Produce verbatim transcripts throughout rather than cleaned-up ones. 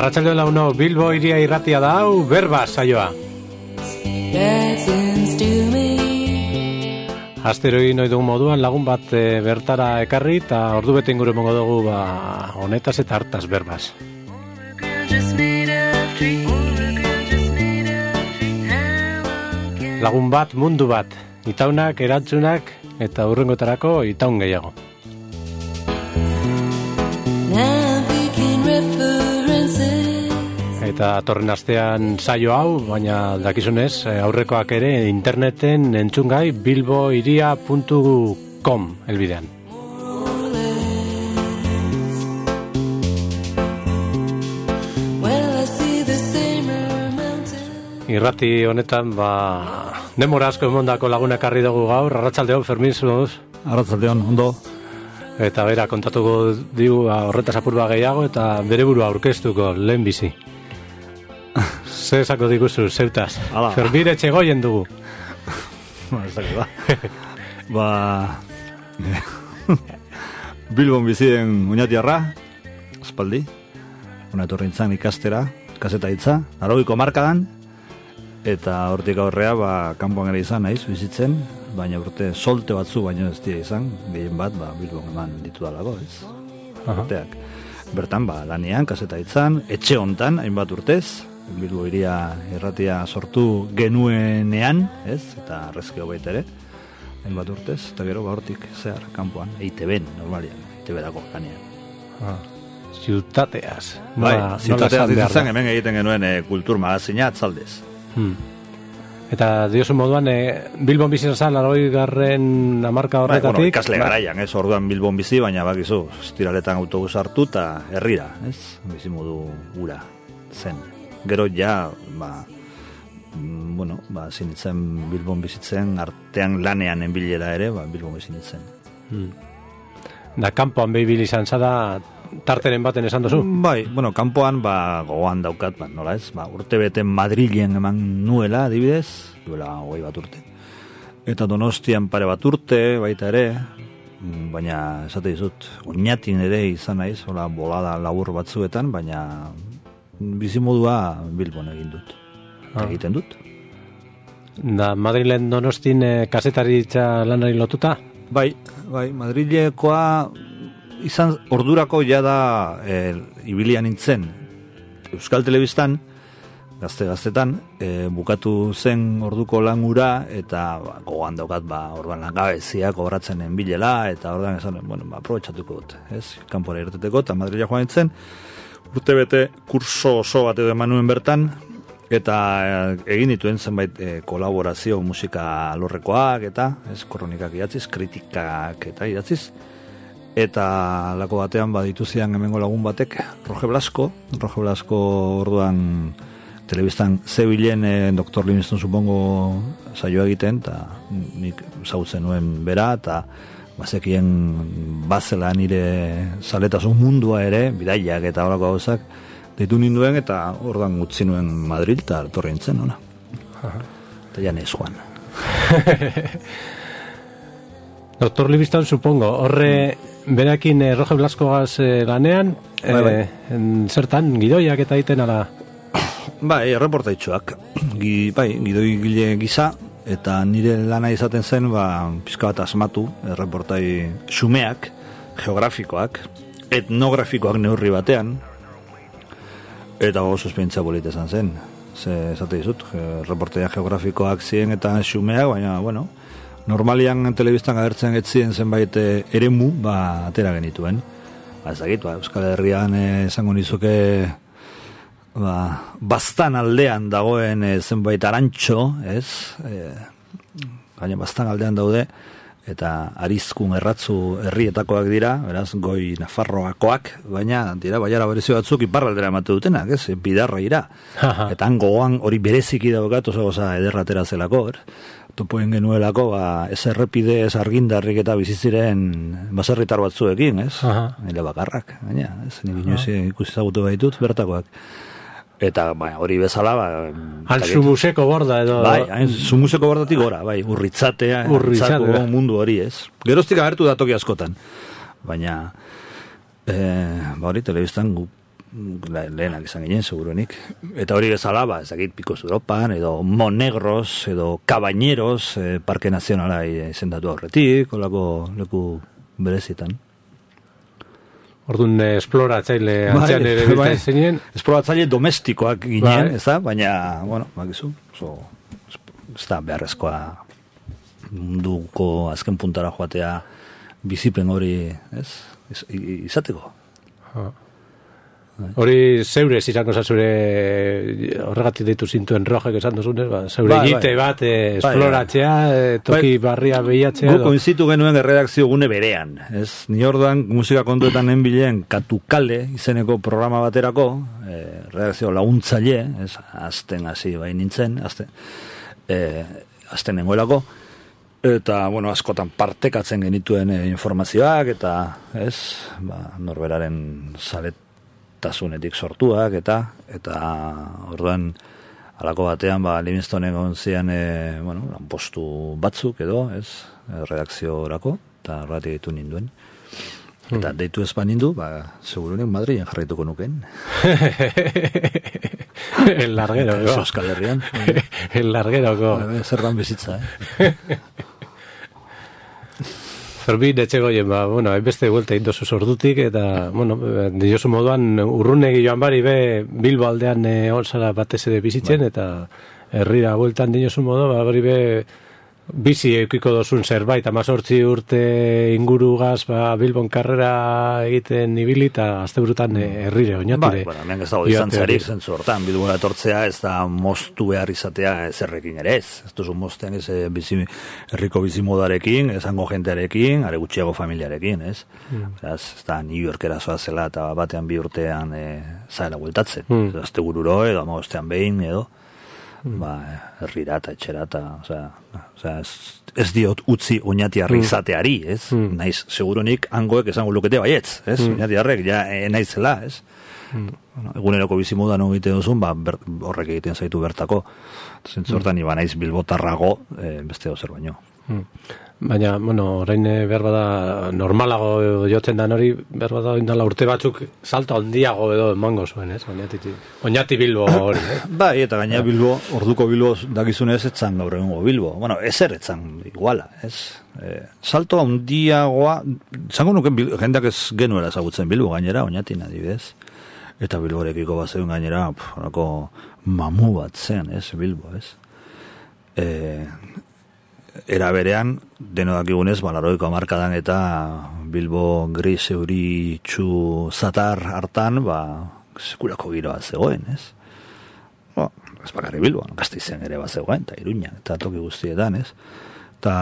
Arratsaldeon launo, Bilbo Hiria Irratia da hau, berba saioa. Astero egin ohi dugun moduan lagun bat e, bertara ekarri eta ordu bete inguru emango dugu ba, honetaz eta hartaz berbaz. Lagun bat, mundu bat, itaunak, erantzunak eta hurrengotarako itaun gehiago. Eta torren astean saio hau, baina dakizunez, aurrekoak ere interneten entzungai bilbohiria puntu com elbidean. Irrati honetan, ba, denbora asko emondako lagunak harri dugu gaur, arratsaldeon Fermin zuz. Arratsaldeon, ondo. Eta bera, kontatuko digu horretaz apurba gehiago eta bere burua aurkeztuko lehen bizi. Zer esako diguzu, zeutaz. Fermin etxegoien dugu. Ba, ez dakit da. Ba... Bilbon bizien oinatiarra, espaldi. Una etorrintzan ikastera, kaseta hitza, aragoiko markadan. Eta hortik aurrea, ba, kanpoan ere izan naiz, bizitzen. Baina urte solte batzu baino ez dira izan. Gehien bat, ba, Bilbon eman ditu dalako, ez? Urteak. Bertan, ba, lanean, kaseta hitzan, etxe hontan, hainbat urtez. Bilbo Hiria Irratia sortu genuenean, ez? Eta arrezkio baita ere, hainbat urtez, eta gero ba hortik zehar, kanpoan, E I Te Ben, normalian, E I Te Berako lanean. Ah, ziutateaz. Bai, ziutateaz ditzen hemen egiten genuen e, kultur magazina atzaldez. Hmm. Eta diosun moduan, e, Bilbon bizi zan, larogei garren hamarka horretatik... Bai, bueno, ikasle garaian, ez, orduan Bilbon bizi, baina bakizu, estiraletan autobus hartu eta herrira, ez? Bizi modu gura zen. Gero ja, ba, bueno, ba, zinitzen Bilbon bizitzen, artean lanean enbilera ere, ba, Bilbon bizitzen. Hmm. Da, kanpoan behibil izan zada, tarteren baten esan duzu? Bai, bueno, kanpoan, ba, gogoan daukat, ba, nola ez, ba, urte beten Madrilen eman nuela, adibidez, duela hogei bat urte. Eta Donostian pare bat urte, baita ere, baina, esate dizut, oinatin ere izan naiz, hola, bolada labur batzuetan, baina... bizimodua Bilbon egin dut. Ah. Egiten dut. Da, Madrilen Donostin e, kasetaritza lanari lotuta? Bai, bai, Madrilekoa izan ordurako ja da e, ibilian nintzen Euskal Telebistan, gazte-gaztetan, e, bukatu zen orduko langura, eta ba, gogoan daukat, ba, orduan langabeziak obratzen enbilela, eta orduan esan, bueno, ba, aprobetxatuko dut, ez, kanpora irteteko, eta Madrilea joan nintzen, urte bete kurso oso bat edo eman nuen bertan, eta egin dituen zenbait e, kolaborazio musika alorrekoak, eta ez, kronikak idatziz, kritikak eta idatziz, eta lako batean baditu zidan hemengo lagun batek, Roge Blasco, Roge Blasco orduan telebistan zebilen e, doktor Livingston supongo saioa egiten, eta nik zautzen nuen bera, eta bazekien bazela nire zaletasun mundua ere, bidaiak eta horako gauzak, deitu ninduen eta ordan utzi nuen Madrid eta torri nintzen, ona. Eta ja nez joan. Doktor Livingston, supongo, horre berakin eh, Roge Blascogaz eh, lanean, bai, bai. Eh, zertan, gidoiak eta egiten ala? Bai, erreportaitxoak. Gi, bai, gidoi gile gisa, eta nire lana izaten zen, ba, pizka bat asmatu, erreportai xumeak, geografikoak, etnografikoak neurri batean, eta oso esperientzia polita izan zen. Ze, esate dizut, erreportaia geografikoak ziren eta xumeak, baina, bueno, normalian telebistan agertzen etzien zenbait eremu, ba, atera genituen. Ba, ez dakit, ba, Euskal Herrian esango nizuke, ba, bastan aldean dagoen e, zenbait arantxo, ez? E, gaina bastan aldean daude, eta arizkun erratzu herrietakoak dira, beraz, goi Nafarroakoak, baina, dira, baiara berezio batzuk iparraldera emate dutenak, ez? Bidarra ira. Eta gogoan hori bereziki daukat, oso goza ederratera zelako, er? Topoen genuelako, ba, ez errepide, ez argindarrik eta biziziren baserritar batzuekin, ez? Ele bakarrak, baina, ez? Nik inoiz ikusi zagutu baitut, bertakoak. Eta bai, hori bezala, ba, al sumuseko borda edo. Bai, hain sumuseko bordatik gora, bai, urritzatea, urritzako mundu hori, ez. Geroztik agertu da toki askotan. Baina eh, ba hori telebistan gu lehenak izan ginen, seguruenik. Eta hori bezala, ba, ezagit, Picos Europan, edo Monegros, edo Cabañeros, eh, Parke Nazionala izendatu aurretik, olako leku berezitan. Orduan, esploratzaile antzean ere biltzen zinen. Esploratzaile domestikoak ginen, ez da? Baina, bueno, bakizu, oso, ez da beharrezkoa munduko azken puntara joatea bizipen hori, ez? Izateko. Hori zeure izango zazure horregatik ditu zintuen rojek esan duzunez, ba, zeure egite bat, eh, esploratzea, eh, toki barria behiatzea. Gu koinzitu genuen erredakzio gune berean, ez? Ni orduan musika kontuetan nenbilen Katukale izeneko programa baterako, eh, redakzio laguntzaile, ez? Azten hasi bai nintzen, azten, eh, azten nengoelako, eta, bueno, askotan partekatzen genituen eh, informazioak, eta, ez, ba, norberaren zalet tasunetik sortuak, eta eta orduan alako batean ba Livingstone egon zian e, bueno, lanpostu batzuk edo, ez, redakziorako, eta horregatik ditu ninduen. Eta deitu ez banindu, ba, segurunik Madrilen jarraituko nuken. El larguero, go. Euskal Herrian. El larguero, go. Zerran bizitza, eh? Zerbin etxegoien, ba, bueno, beste vuelta indozu sordutik, eta, bueno, diozu moduan, urrunegi joan bari be, Bilbo aldean e, olzara batez ere bizitzen, bai. Eta herrira bueltan diozu modu, ba, bari be, bizi eukiko dozun zerbait, amazortzi urte ingurugaz, ba, Bilbon karrera egiten ibili, eta azte burutan herrire, oinatire. Bai, bueno, hemen ez dago izan zerik, zentzu hortan, Bilbora etortzea ez da moztu behar izatea zerrekin ere ez. Ez duzu moztean ez bizi, herriko bizimodarekin, esango jentearekin, are gutxiago familiarekin, ez? Mm. Ez, ez da New Yorkera zoazela, eta batean bi urtean e, zaela bueltatzen. Mm. Azte bururo, edo amagostean behin, edo. Ba, herrira eta etxera eta, osea, osea, ez, ez diot utzi oinatiarri izateari, ez? Mm. Naiz, seguronik hangoek esango lukete baietz, ez? Mm. Oinatiarrek, ja, e, naizela, ez? Mm. Bueno, eguneroko bizimudan egiten duzun, ba, ber, horrek egiten zaitu bertako. Zentzortan, mm. iba naiz bilbotarrago, e, beste dozer baino. Mm. Baina, bueno, orain behar bada normalago jotzen dan hori, behar bada indala urte batzuk salto handiago edo emango zuen, ez? Oñati, oñati Bilbo hori, eh? Bai, eta gaina Bilbo, orduko Bilbo dakizunez etzan gaur egungo Bilbo. Bueno, ezer etzan iguala, ez? E, salto handiagoa, zango nuken jendeak ez genuela ezagutzen Bilbo gainera, oñatin adibidez. Eta Bilborekiko bat zeuden gainera, horako mamu bat zen, ez? Bilbo, ez? Eh... Era berean, denodak igunez, balaroiko amarkadan eta Bilbo gris euri txu zatar hartan, ba, sekulako giroa zegoen, ez? Ba, ez bakarri Bilbo, Gasteizen ere bat zegoen, eta Iruña, eta toki guztietan, ez? Eta,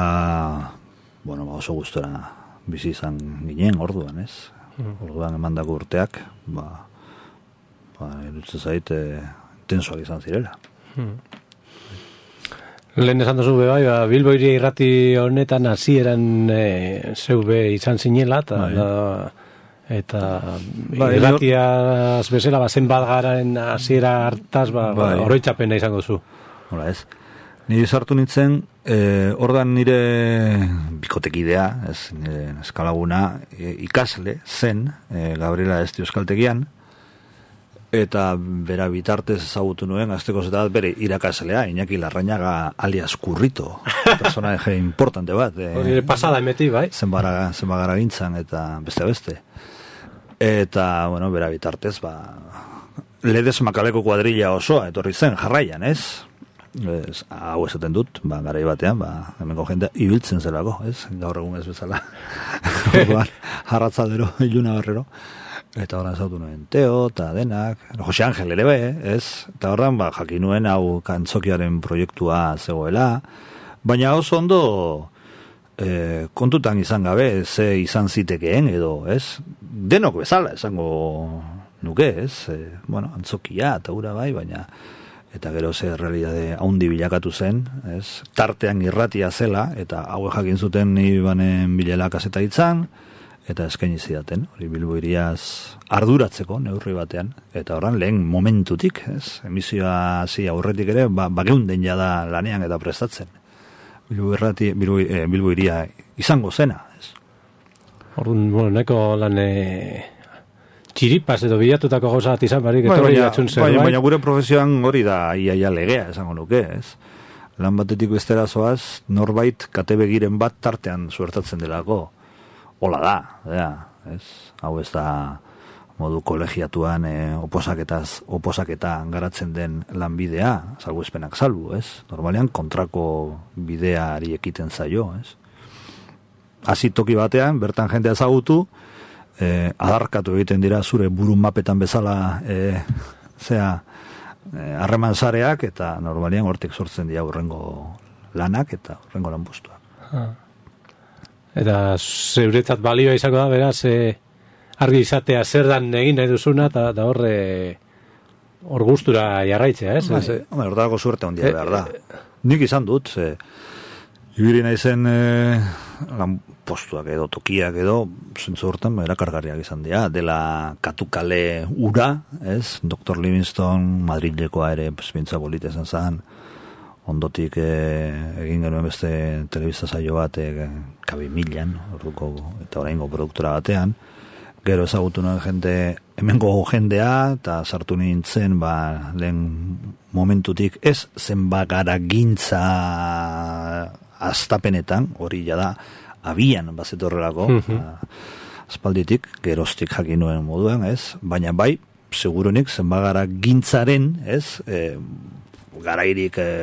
bueno, ba, oso gustora bizi izan ginen orduan, ez? Orduan emandako urteak, ba, ba, erutzen zait, e, tensoak izan zirela. Hmm. Lehen esan duzu be bai, ba, Bilbo hiri irrati honetan hasieran e, zeube izan zinela, eta bai. da, eta bai, irratiaz bezala, ba, zenbat garen hasiera hartaz, ba, bai. ba, oroitzapena izango zu. Hola ez. Nire sartu nintzen, e, ordan nire bikotekidea, ez, nire eskalaguna, e, ikasle zen, e, Gabriela Esti Euskaltegian, eta bera bitartez ezagutu nuen, azteko zetat bere irakaslea, Iñaki Larrañaga alias Kurrito, personaje importante bat. Hori e, pasada emeti, bai? Zenbagara gintzan, eta beste beste. Eta, bueno, bera bitartez, ba, Ledes Makaleko kuadrilla osoa, etorri zen, jarraian, ez? Ez, hau esaten dut, ba, garai batean, ba, hemengo jendea ibiltzen zelako, ez? Gaur egun ez bezala. Arratzaldero, iluna barrero. Eta horren zautu nuen Teo, eta denak, Jose Angel ere be, ez? Eta horren, ba, jakin nuen hau kantzokiaren proiektua zegoela, baina oso ondo e, kontutan izan gabe, ze izan zitekeen edo, ez? Denok bezala, esango nuke, ez? E, bueno, antzokia eta ura bai, baina eta gero ze realidade haundi bilakatu zen, ez? Tartean irratia zela, eta hau jakin zuten ni banen bilela kaseta ditzan, eta eskaini zidaten, hori Bilbo hiriaz arduratzeko neurri batean, eta horren lehen momentutik, ez? Emisioa hasi aurretik ere, ba, bageunden jada lanean eta prestatzen. Bilbo irrati, Bilbo, eh, Bilbo hiria izango zena, ez? Orduan, bueno, neko lan e, txiripas edo bilatutako gauza bat izan barik, etorri datzun zerbait. Baina gure profesioan hori da iaia legea, esango nuke, ez? Lan batetik bestera zoaz, norbait kate begiren bat tartean suertatzen delako. Hola da, ja, ez? Hau ez da modu kolegiatuan eh, oposaketaz, oposaketa garatzen den lanbidea, salbuespenak salbu, ez? Normalean kontrako bideari ekiten zaio, ez? Hasi toki batean, bertan jendea ezagutu, eh, adarkatu egiten dira zure burun mapetan bezala, eh, zea, harreman zareak, eta normalean hortik sortzen dira urrengo lanak eta urrengo lanpostuak. Ha. Eta zeuretzat balioa izango da, beraz, e, argi izatea zer dan egin nahi duzuna, eta da horre hor gustura jarraitzea, ez? Ba, hombre, hortarako suerte ondia e, behar da. E, Nik izan dut, ze, ibili naizen e, lanpostuak edo, tokiak edo, zentzu hortan, erakargarriak izan dira, dela katukale ura, ez? doktor Livingstone, Madrilekoa ere, pues, bintza bolite zen zan, ondotik e, egin genuen beste telebista saio bat e, kabi milan, orduko, eta oraingo produktora batean, gero ezagutu nuen jende, hemengo jendea, eta sartu nintzen, ba, lehen momentutik, ez zenbagara gintza astapenetan, hori ja da, abian bazetorrelako, mm-hmm. aspalditik, geroztik jakin nuen moduan, ez, baina bai, segurunik zenbagara gintzaren, ez, e, garairik e,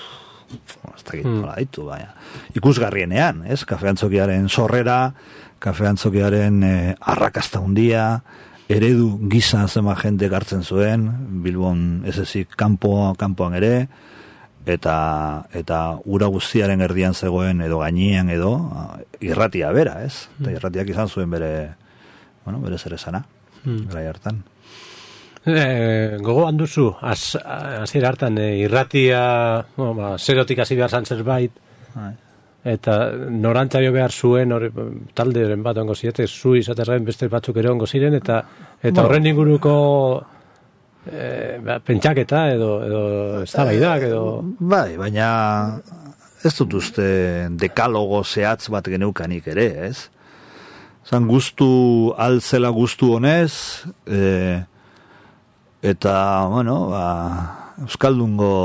ez dakit nola ditu, baina ikusgarrienean, ez, kafeantzokiaren sorrera, kafeantzokiaren e, arrakasta hundia, eredu gisa zema jende gartzen zuen, Bilbon ez ezik kanpo, kanpoan ere, eta eta ura guztiaren erdian zegoen edo gainean edo irratia bera, ez? Eta irratiak izan zuen bere, bueno, bere zer esana, hmm. garai hartan. E, gogoan duzu, hasiera hartan e, irratia, bueno, ba, zerotik hasi behar zan zerbait, Hai. Eta norantzaio behar zuen, or, talderen bat ongo zirete, zu izatezaren beste batzuk ere ongo ziren, eta eta bueno. Horren inguruko e, ba, pentsaketa edo, edo eztabaidak edo... Bai, baina ez dut uste dekalogo zehatz bat geneukanik ere, ez? Zan guztu, altzela guztu honez, e, eta, bueno, ba, Euskaldungo,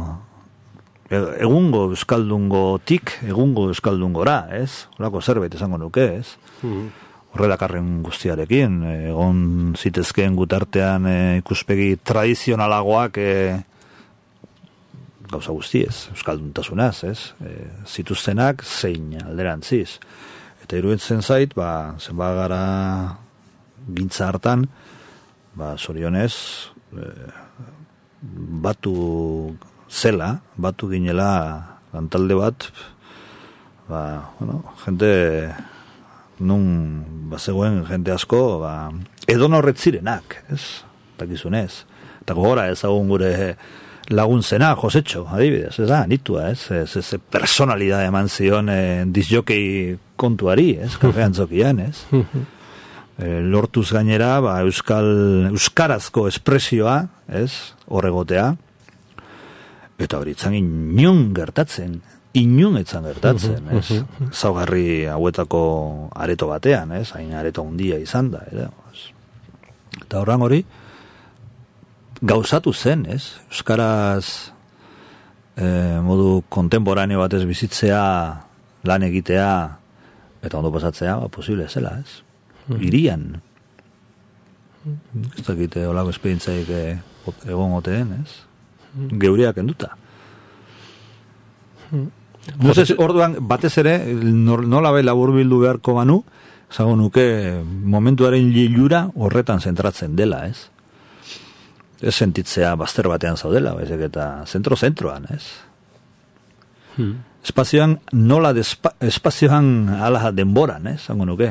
egungo Euskaldungotik, egungo Euskaldungora, ez? Horako zerbait esango nuke, ez? Mm-hmm. Horrelakarren guztiarekin, egon zitezkeen gutartean e, ikuspegi tradizionalagoak e, gauza guztiez, Euskalduntasunaz, ez? E, zituztenak zein alderantziz. Eta iruditzen zait, ba, zenba gara gintza hartan, ba, zorionez, e, batu zela, batu ginela lantalde bat, ba, bueno, jente, nun, ba, zegoen jente asko, ba, edo norret zirenak, ez? Takizunez. Eta gogora ezagun gure lagun zena, Josetxo, adibidez, ez da, nitua, ez? Ez, ez, ez personalidad eman zion eh, disjokei kontuari, ez? Kafeantzokian, ez? E, lortuz gainera, ba, euskal, euskarazko espresioa, ez? Horregotea. Eta hori itzan inun gertatzen, inun etzan gertatzen, ez? Zaugarri hauetako areto batean, ez? Hain areto handia izan da, ere? Eta horran hori, gauzatu zen, ez? Euskaraz e, modu kontemporaneo batez bizitzea, lan egitea, eta ondo pasatzea, ba, posible zela, ez? Irian. Ez dakite olako esperientzaik egon oteen, ez? Geuriak enduta. Moses, orduan, batez ere, nola bai labur bildu beharko banu, zago nuke momentuaren lilura horretan zentratzen dela, ez? Ez sentitzea bazter batean zaudela, bezek eta zentro-zentroan, ez? Hmm. Espazioan, nola despa, espazioan ala denboran, ez? Zago nuke.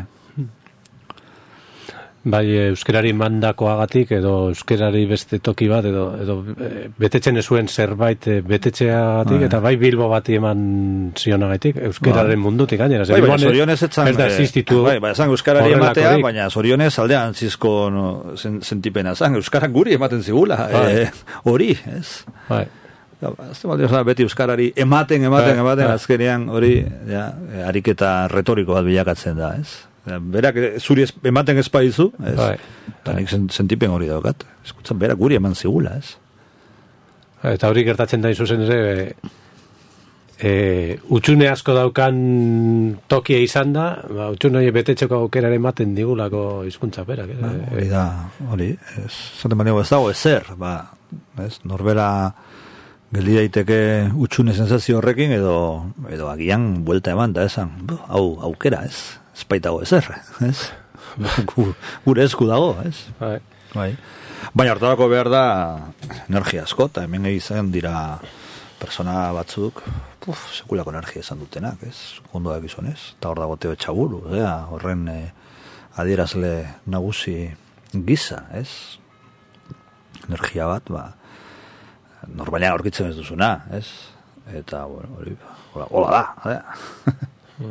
Bai, euskerari mandakoagatik edo euskerari beste toki bat edo, edo e, betetzen ezuen zerbait e, betetzeagatik, bai. Eta bai Bilbo bati eman zionagatik, euskeraren bai. Mundutik gainera. Bai, baina zorionez etzan, ez da existitu. Bai, baina zan euskarari ematea, baina zorionez aldean zizko no, sentipena zan, euskarak guri ematen zigula, hori, bai. e, ez? Bai. Azte baldi osan, beti euskarari ematen, ematen, bai. ematen, bai. Azkenean hori, ja, ariketa retoriko bat bilakatzen da, ez? Berak zuri ez, ematen ez baizu, ez? Bai. Eta nik sentipen hori daukat. Eskutzen, berak guri eman zigula, ez? Eta hori gertatzen da izuzen ere, e, e, utxune asko daukan tokia izan da, ba, utxune hori betetzeko aukeraren ematen digulako hizkuntza berak. Ba, hori da, hori, ez, zaten maniago ez dago ezer, ba, ez, norbera geldi daiteke utxune sensazio horrekin, edo, edo agian buelta eman da esan, hau aukera, ez, ez baitago ezer, ez, gure esku dago, ez, bai. Bai. Baina hartarako behar da energia asko, eta hemen izan dira persona batzuk, puf, sekulako energia izan dutenak, ez? Ondoak izan ez? Eta hor dago Teo Txaburu, ea, horren eh, adierazle nagusi gisa, ez? Energia bat, ba, normalean aurkitzen ez duzuna, ez? Eta, bueno, hori, hola, hola da, ea.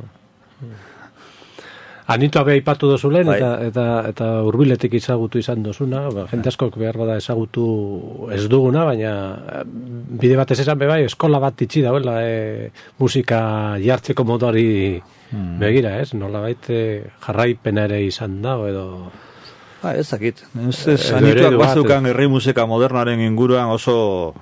Anitu abe aipatu dozulen, Bai. eta, eta, eta urbiletik ezagutu izan dozuna, ba, jente askok behar bada ezagutu ez duguna, baina bide batez esan bebai, eskola bat itxi dauela e, musika jartzeko moduari hmm. begira, ez? Nola baite jarraipena ere izan da, edo... Ba, ez dakit. Ez, ez, anituak bazukan herri musika modernoaren inguruan oso...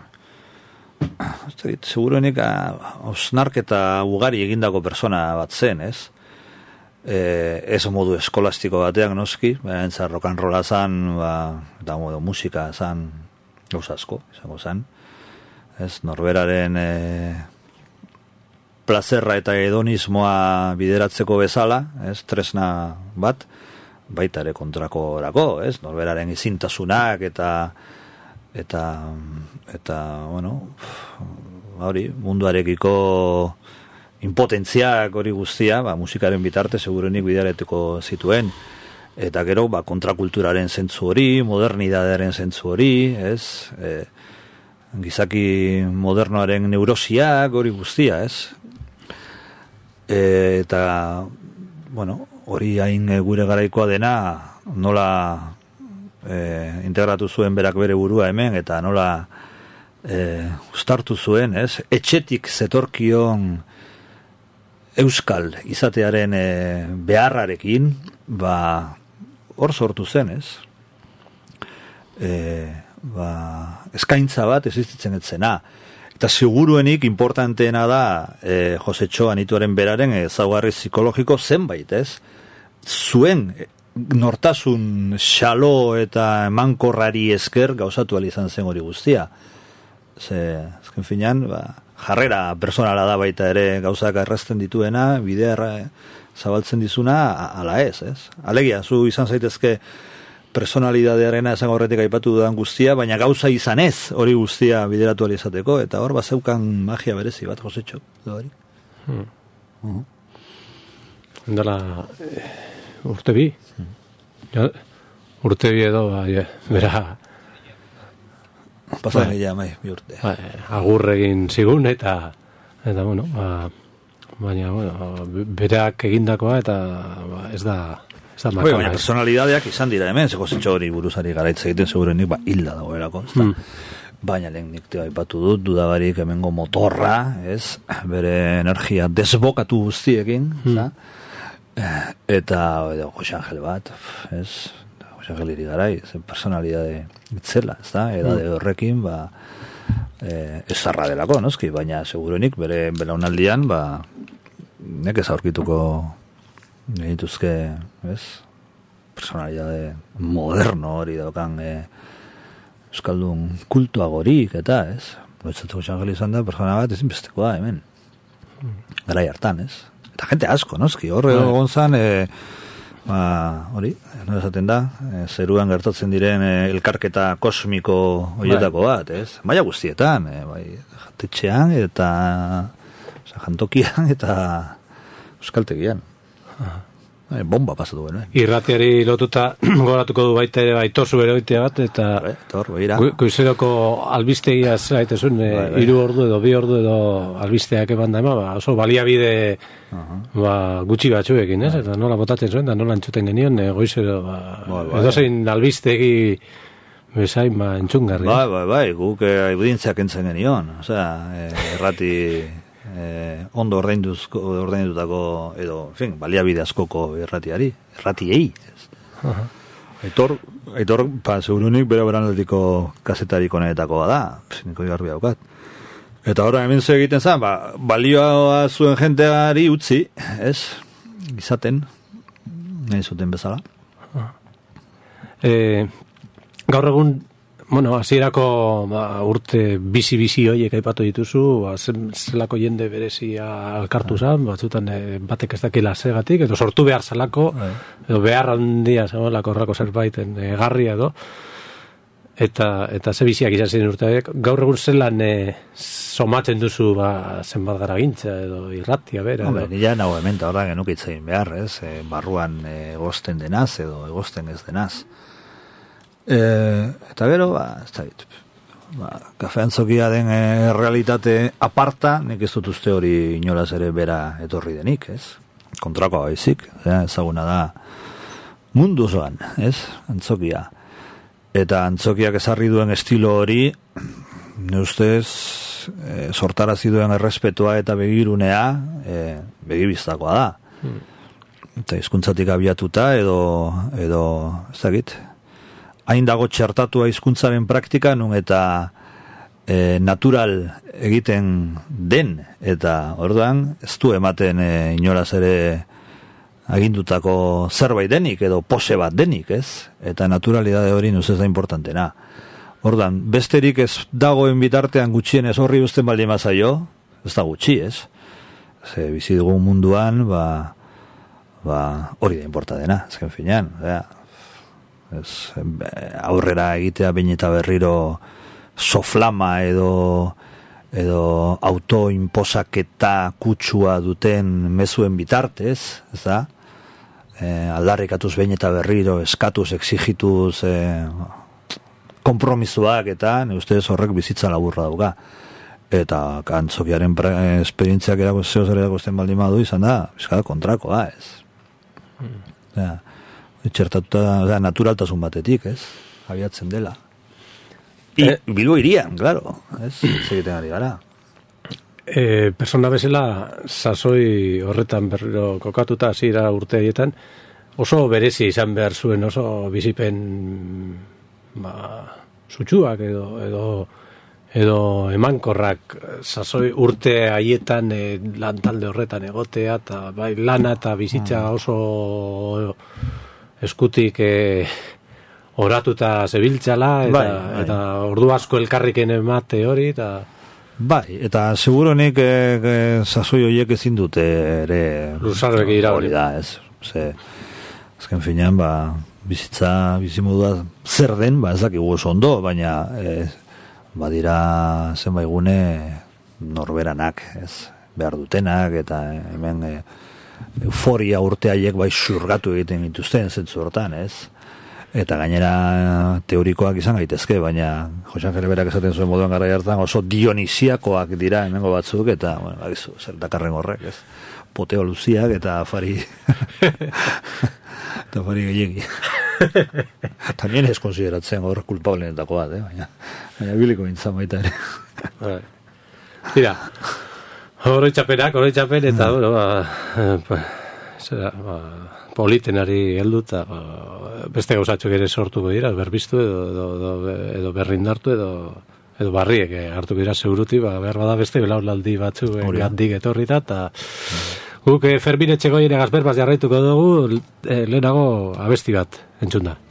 Ez dakit, seguruenik osnarketa ugari egindako persona bat zen, ez? Eh, ez modu eskolastiko batean noski, baina entzar rock and rolla zan, ba, eta modu musika zan, gauza asko, izango zan. Ez, norberaren eh, plazerra eta hedonismoa bideratzeko bezala, ez, tresna bat, baita ere kontrako orako, ez, norberaren izintasunak eta eta eta, bueno, hori, munduarekiko impotentziak hori guztia, ba, musikaren bitarte segurenik bidaretuko zituen, eta gero ba, kontrakulturaren zentzu hori, modernidadearen zentzu hori, ez, e, gizaki modernoaren neurosiak hori guztia, ez, e, eta, bueno, hori hain gure garaikoa dena, nola e, integratu zuen berak bere burua hemen, eta nola e, ustartu zuen, ez, etxetik zetorkion euskal izatearen e, beharrarekin, ba, hor sortu zen, ez? E, ba, eskaintza bat existitzen etzena. Eta seguruenik importanteena da e, Josetxo Anituaren beraren ezaugarri psikologiko zenbait, ez? Zuen nortasun xalo eta emankorrari esker gauzatu izan zen hori guztia. Ze, azken finean, ba, jarrera personala da baita ere gauzak errazten dituena, bidea zabaltzen dizuna, ala ez, ez? Alegia, zu izan zaitezke personalidadearena esan horretik aipatu dudan guztia, baina gauza izan ez hori guztia bideratu izateko, eta hor bazeukan magia berezi bat, Josetxo, da hori. Hmm. Uh-huh. Endala, eh, urte bi? Hmm. Ja, urte bi edo, ba, ja, bera... Pasan egia, mai, bi urte. Ba, agurregin zigun, eta, eta bueno, ba, baina, bueno, bereak egindakoa, eta ba, ez da, ez da makona. Baina personalidadeak izan dira hemen, zeko zitxo hori buruzari garaitza egiten, segurenik, ba, hilda dagoelako, ez da. Hmm. Baina lehen nik te aipatu dut, dudabarik hemengo motorra, ez, bere energia desbokatu guztiekin, hmm. eta, edo, Jose Angel bat, ez, Angeliri garai, zen personalidade itzela, ez da, edade horrekin, ba, e, ezarra delako, noski, baina segurenik bere belaunaldian, ba, nek ez aurkituko genituzke, ez, personalidade moderno hori daukan, e, euskaldun kultuagorik, eta, ez, loitzatu Angeli izan da, persona bat ezinbesteko da, hemen, garai hartan, ez, eta jente asko, noski, horre egon zan, e, ba, hori, no esaten da, e, zeruan gertatzen diren e, elkarketa kosmiko horietako bat, ez? Baina guztietan, e, bai, jatetxean eta oza, jantokian eta euskaltegian. E, bomba pasatu guen, eh? Irratiari lotuta goratuko du baita ere baitozu bere oitea bat, eta goizeroko albistegia zaitezun, e, bai, bai. Iru ordu edo bi ordu edo albisteak eban da ema, ba, oso baliabide uh-huh. ba, gutxi batzuekin, ez? Bai. Eta nola botatzen zuen, da nola entzuten genion, e, goizero, ba, bai, bai. Edo zein albistegi bezain, ba, entzungarri. Bai, bai, bai, guk e, ibudintzeak entzen genion, osea, e, errati eh, ondo ordainduzko, ordaindutako, edo, en fin, baliabide askoko irratiari, irratiei. Uh-huh. Aitor, aitor, pa, segurunik, bera beranaldiko kasetarik onetako da, niko garbi daukat. Eta horra hemen zu egiten zen, ba, balioa zuen jenteari utzi, ez? Izaten, nahi zuten bezala. Uh-huh. Eh, gaur egun, bueno, hasierako ba, urte bizi-bizi horiek aipatu dituzu, ba, zelako jende berezia alkartu zan, batzutan e, batek ez dakila segatik, edo sortu behar zelako, edo behar handia zelako horrako zerbaiten e, garria edo, eta, eta ze biziak izan ziren urteak. Gaur egun zelan e, somatzen duzu ba, zenbat gara gintza, edo irratia bera. Hombre, nila nago hemen, eta horra genukitzein behar, ez? E, barruan e, egosten denaz, edo egosten ez denaz. E, eta gero, ba, ez da dit, ba, kafeantzokia den e, realitate aparta, nik ez dut uste hori inolaz ere bera etorri denik, ez? Kontrakoa baizik, ezaguna da mundu zoan, ez? Antzokia. Eta antzokiak ezarri duen estilo hori, ne ustez, e, sortarazi duen errespetua eta begirunea, e, begibiztakoa da. Hmm. Eta hizkuntzatik abiatuta, edo, edo, ez dakit, hain dago txertatua hizkuntzaren praktika, nun eta e, natural egiten den, eta orduan ez du ematen e, inolaz ere agindutako zerbait denik, edo pose bat denik, ez? Eta naturalidade hori nuz ez da importantena. Orduan, besterik ez dagoen bitartean gutxien ez horri usten baldin mazaio, ez da gutxi, ez? Ze bizi dugun munduan, ba, ba hori da importa dena, ezken finean, ea. Ez, aurrera egitea behin eta berriro soflama edo edo autoinposaketa kutsua duten mezuen bitartez, ez da? E, aldarrikatuz behin eta berriro, eskatuz, exigituz, e, kompromisoak eta ne ustez horrek bizitza laburra dauka. Eta antzokiaren esperientziak erakoz zer erakozten baldin badu izan da, bizkada kontrakoa, ez? Mm. Ja. Txertatuta, da, naturaltasun batetik, ez? Abiatzen dela. I, eh, Bilbo irian, claro, ez? Zegiten ari gara. Eh, persona bezala, sasoi horretan berriro kokatuta, hasiera urte haietan, oso berezi izan behar zuen, oso bizipen ba, sutsuak edo, edo, edo emankorrak, sasoi urte haietan e, lan talde horretan egotea, eta bai, lana eta bizitza oso eskutik e, oratuta zebiltzala, eta, bai, bai. Eta ordu asko elkarriken emate hori, eta... Bai, eta seguronik e, e, sasoi horiek ezin dute ere... Luzarrek ira hori da, ez. Ze, azken finean, ba, bizitza, bizimodua zer den, ba, ez dakigu oso ondo, baina e, badira zenbaigune norberanak, ez, behar dutenak, eta hemen... E, euforia urteaiek bai xurgatu egiten dituzten zentzu hortan, ez? Eta gainera teorikoak izan gaitezke, baina Jose Angel berak esaten zuen moduan garai hartan oso dionisiakoak dira hemengo batzuk, eta, bueno, bakizu, zer dakarren horrek, ez? Poteo luziak eta afari eta afari gehiagi. Tamien ez konsideratzen hor kulpablenetako bat, eh? Baina, baina biliko intzan baita ere. Tira, oroitzapenak, oroitzapen, eta, bueno, ba, zera, ba, politenari heldu, eta ba, beste gauzatxok ere sortuko dira, berbiztu edo, edo, edo berrindartu, edo, edo barriek hartuko dira seguruti, ba, behar bada beste belaulaldi batzu gandik etorrita, eta guk eh, Fermin Etxegoien egazberbaz jarraituko dugu, eh, lehenago abesti bat, entzun da.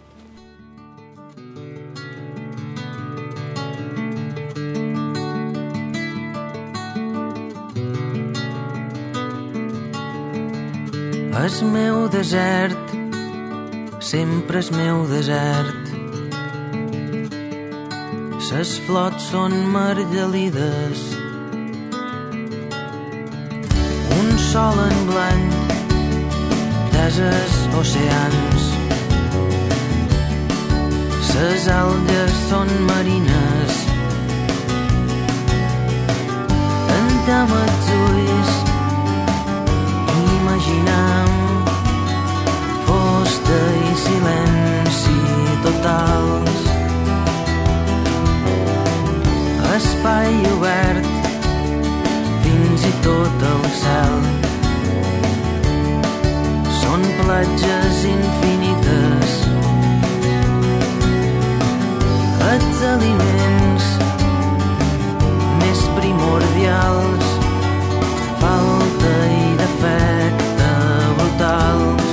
És meu desert, sempre és meu desert. Ses flots són margelides, un sol en blanc, deses oceans. Ses algues són marines, tancam els ulls, imaginam fusta i silenci totals. Espai obert, fins i tot el cel. Són platges infinites, els aliments més primordials, falta i defecte brutals.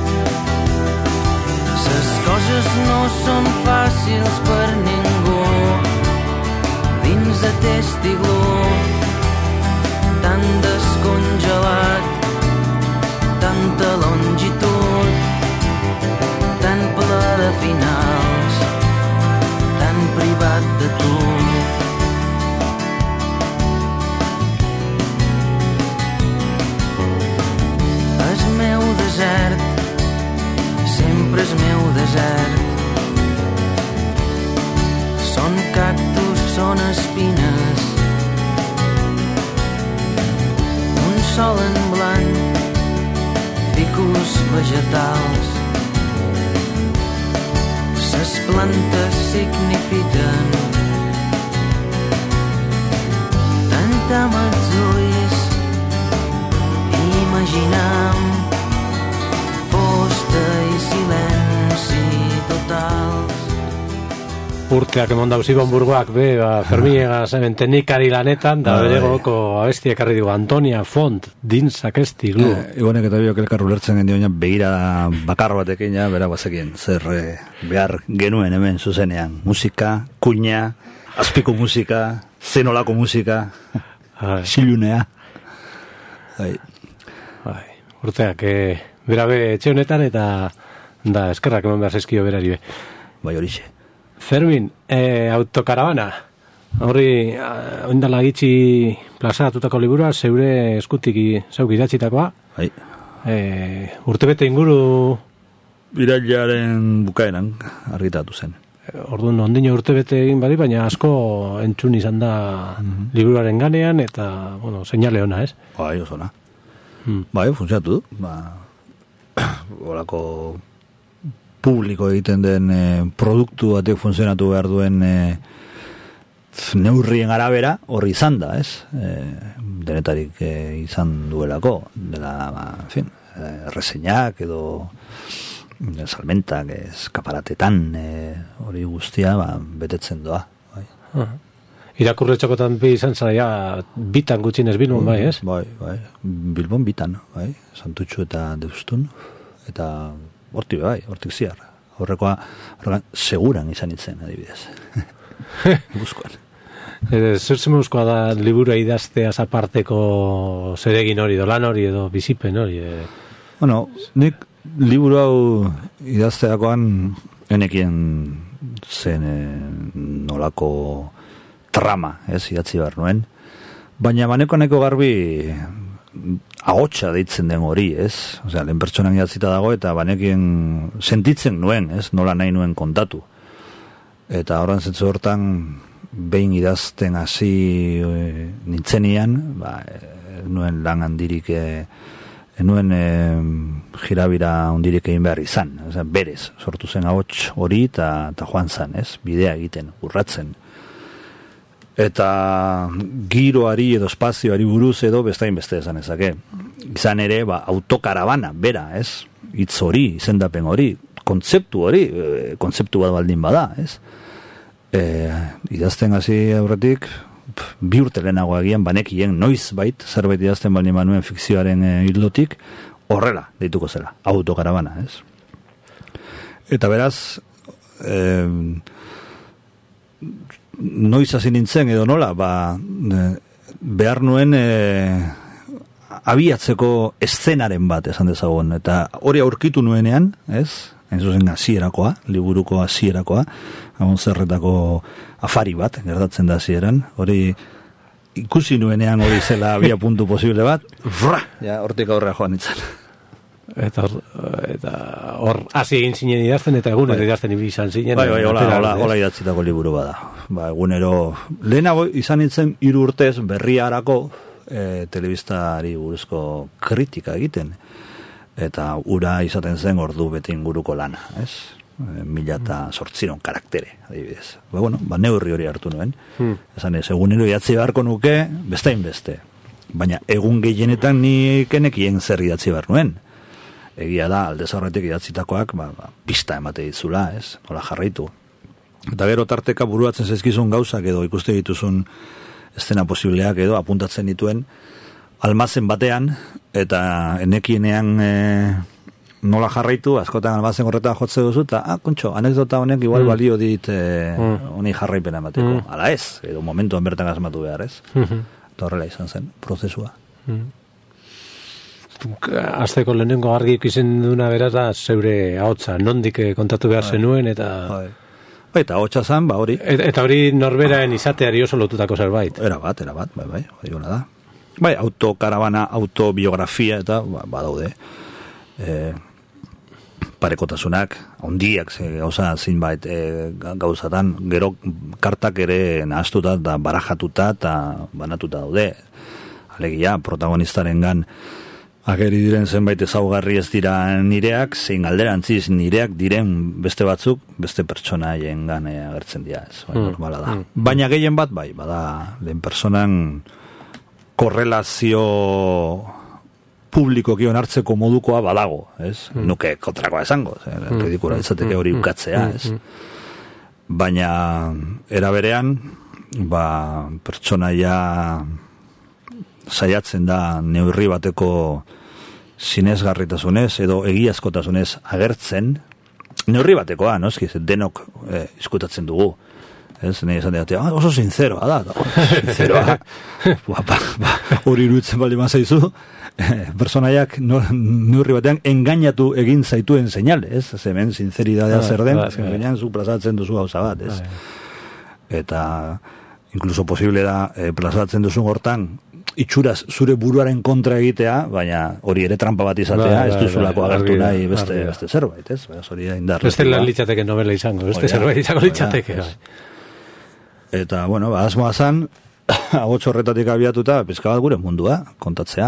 Les coses no són fàcils per ningú dins aquest iglú tan descongelat, tanta longitud, tan ple de finals, tan privat de tu. El meu desert sempre és meu desert. Són cactus, són espines, un sol en blanc, ficus vegetals. Ses plantes signifiquen tant amb els ulls, imaginam posta i silenci totals. Urteak emon dauz Ibon Burgoak be, ba, Fermiega zeben teknikari lanetan, da bere goko abestiak arri dugu Antonia Font, dintz aquest iglu. Eh, Ibonek eta biok elkarru lertzen gendioina begira bakar batekin, ja, bera bazekien, zer eh, behar genuen hemen zuzenean. Musika, kuina, azpiko musika, zenolako musika, xilunea. Bai. Bai, urteak, eh, bera be etxe honetan eta da eskerrak eman behar zezkio berari be. Bai horixe. Fermin, eh, autokaravana. Horri, oindala gitxi plazaratutako liburua, zeure eskutik zeuk idatzitakoa. Bai. Eh, urtebete inguru... Irailaren bukaeran argitatu zen. Orduan, ondino urtebete egin badi, baina asko entzun izan da mm-hmm. liburuaren ganean, eta, bueno, seinale ona, ez? Bai, oso ona. Hmm. Bai, funtzionatu du. Ba, horako publiko egiten den eh, produktu batek funtzionatu behar duen eh, neurrien arabera horri izan da, ez? Eh, denetarik eh, izan duelako, dela, ba, en fin, eh, reseñak edo eh, salmentak, eskaparatetan, eh, hori guztia, ba, betetzen doa. Bai. Uh-huh. Irakurre txokotan bi izan zara, ja, bitan gutxinez Bilbon, bai, ez? Bai, bai, Bilbon bitan, bai, Santutxu eta Deustun, eta hortik, bai, hortik ziar. Horrekoa, horrekoa, seguran izan itzen, adibidez. Guzkoan. Zer zemuzkoa da liburu idazteaz aparteko zeregin hori, dolan hori edo bizipen hori? E... Bueno, nik liburu hau idazteakoan enekien zen e, nolako trama, ez, idatzi behar nuen. Baina maneko neko garbi ahotsa deitzen den hori, ez? Osea, lehen pertsonan idatzita dago eta banekien sentitzen nuen, ez? Nola nahi nuen kontatu. Eta horren zentzu hortan behin idazten hasi e, nintzenian, ba, e, nuen lan handirik e, nuen e, jirabira handirik egin behar izan. Osea, berez, sortu zen ahots hori eta, eta joan zan, ez? Bidea egiten, urratzen. Eta giroari edo espazioari buruz edo bestain beste esan ezake. Izan ere, ba, autokaravana, bera, ez? Hitz hori, izendapen hori, kontzeptu hori, e, kontzeptu bat baldin bada, ez? E, idazten hasi aurretik, bi urte lehenago agian, banekien noiz bait, zerbait idazten baldin manuen fikzioaren e, hildotik, horrela, deituko zela, autokaravana, ez? Eta beraz, e, noiz hasi nintzen edo nola, ba, behar nuen e, abiatzeko eszenaren bat esan dezagun, eta hori aurkitu nuenean, ez? Hain zuzen hasierakoa, liburuko hasierakoa, haun zerretako afari bat, gertatzen da hasieran, hori ikusi nuenean hori zela abia puntu posible bat, fra, ja, hortik aurrera joan nintzen. Eta eta hor hasi egin zinen idazten eta egunero bai. idazten izan zinen. Bai, bai, hola, hola, hola idatzitako liburu bada. Ba, egunero, lehenago izan nintzen hiru urtez berriarako e, telebistari buruzko kritika egiten. Eta ura izaten zen ordu bete inguruko lana, ez? E, mila eta sortziron karaktere, adibidez. Ba, bueno, ba, neurri hori hartu nuen. Hmm. Esan ez, egunero idatzi beharko nuke, bestain beste. baina egun gehienetan nik enekien zer idatzi behar nuen. Egia da, aldez aurretik idatzitakoak, ba, ba, pista emate ditzula, ez? Nola jarraitu. Eta gero tarteka buruatzen zaizkizun gauzak edo ikuste dituzun estena posibleak edo apuntatzen dituen almazen batean, eta enekienean e, nola jarraitu, askotan almazen horretan jotze duzu, eta, ah, kontxo, anekdota honek igual mm. balio dit e, mm. honi jarraipena emateko. Mm. Ala ez, edo momentuan bertan asmatu behar, ez? Mm-hmm. Eta horrela izan zen, prozesua. Mm. Azteko lehenengo argi ikusen duna beraz da zeure ahotsa, nondik kontatu behar zenuen, eta... Bai, eta ahotsa zan, ba hori. Eta, eta hori norberaen izateari oso lotutako zerbait. Era bat, era bat, bai, bai, hori gona da. Bai, autokaravana, autobiografia, eta ba, badaude. E, parekotasunak, ondiak, gauza zinbait e, gauzatan, gero kartak ere nahaztuta eta barajatuta eta banatuta daude. Alegia, protagonistaren gan ageri diren zenbait ezaugarri ez dira nireak, zein alderantziz nireak diren beste batzuk, beste pertsonaien gan agertzen dira, ez, bai, normala da. Mm. Baina gehien bat, bai, bada, lehen personan korrelazio publikoki onartzeko modukoa badago, ez? Mm. Nuke kontrakoa esango, mm. ridikula izateke hori ukatzea, ez? Baina era berean, ba, pertsonaia saiatzen da neurri bateko sinesgarritasunez edo egiazkotasunez agertzen, neurri batekoa, no? Eskiz, denok eh, iskutatzen dugu. Ez, nahi esan dira, ah, oso sinceroa da, sinceroa. ba, ba, ba, hori iruditzen bali mazaizu, eh, personaiak no, neurri batean engainatu egin zaituen seinale, ez? Hemen sinceridadea zer den, azkenean zu plazatzen duzu gauza bat, ez? Eta inkluso posible da eh, plazatzen duzu hortan itxuraz zure buruaren kontra egitea, baina hori ere trampa bat izatea, ez duzulako agertu nahi beste, beste zerbait, ez? Baina hori da indarra. Beste lan litzateke novela izango, beste zerbait izango litzateke. Eta, bueno, ba, asmoa zan, agotxo horretatik abiatuta, pizka bat gure mundua, kontatzea.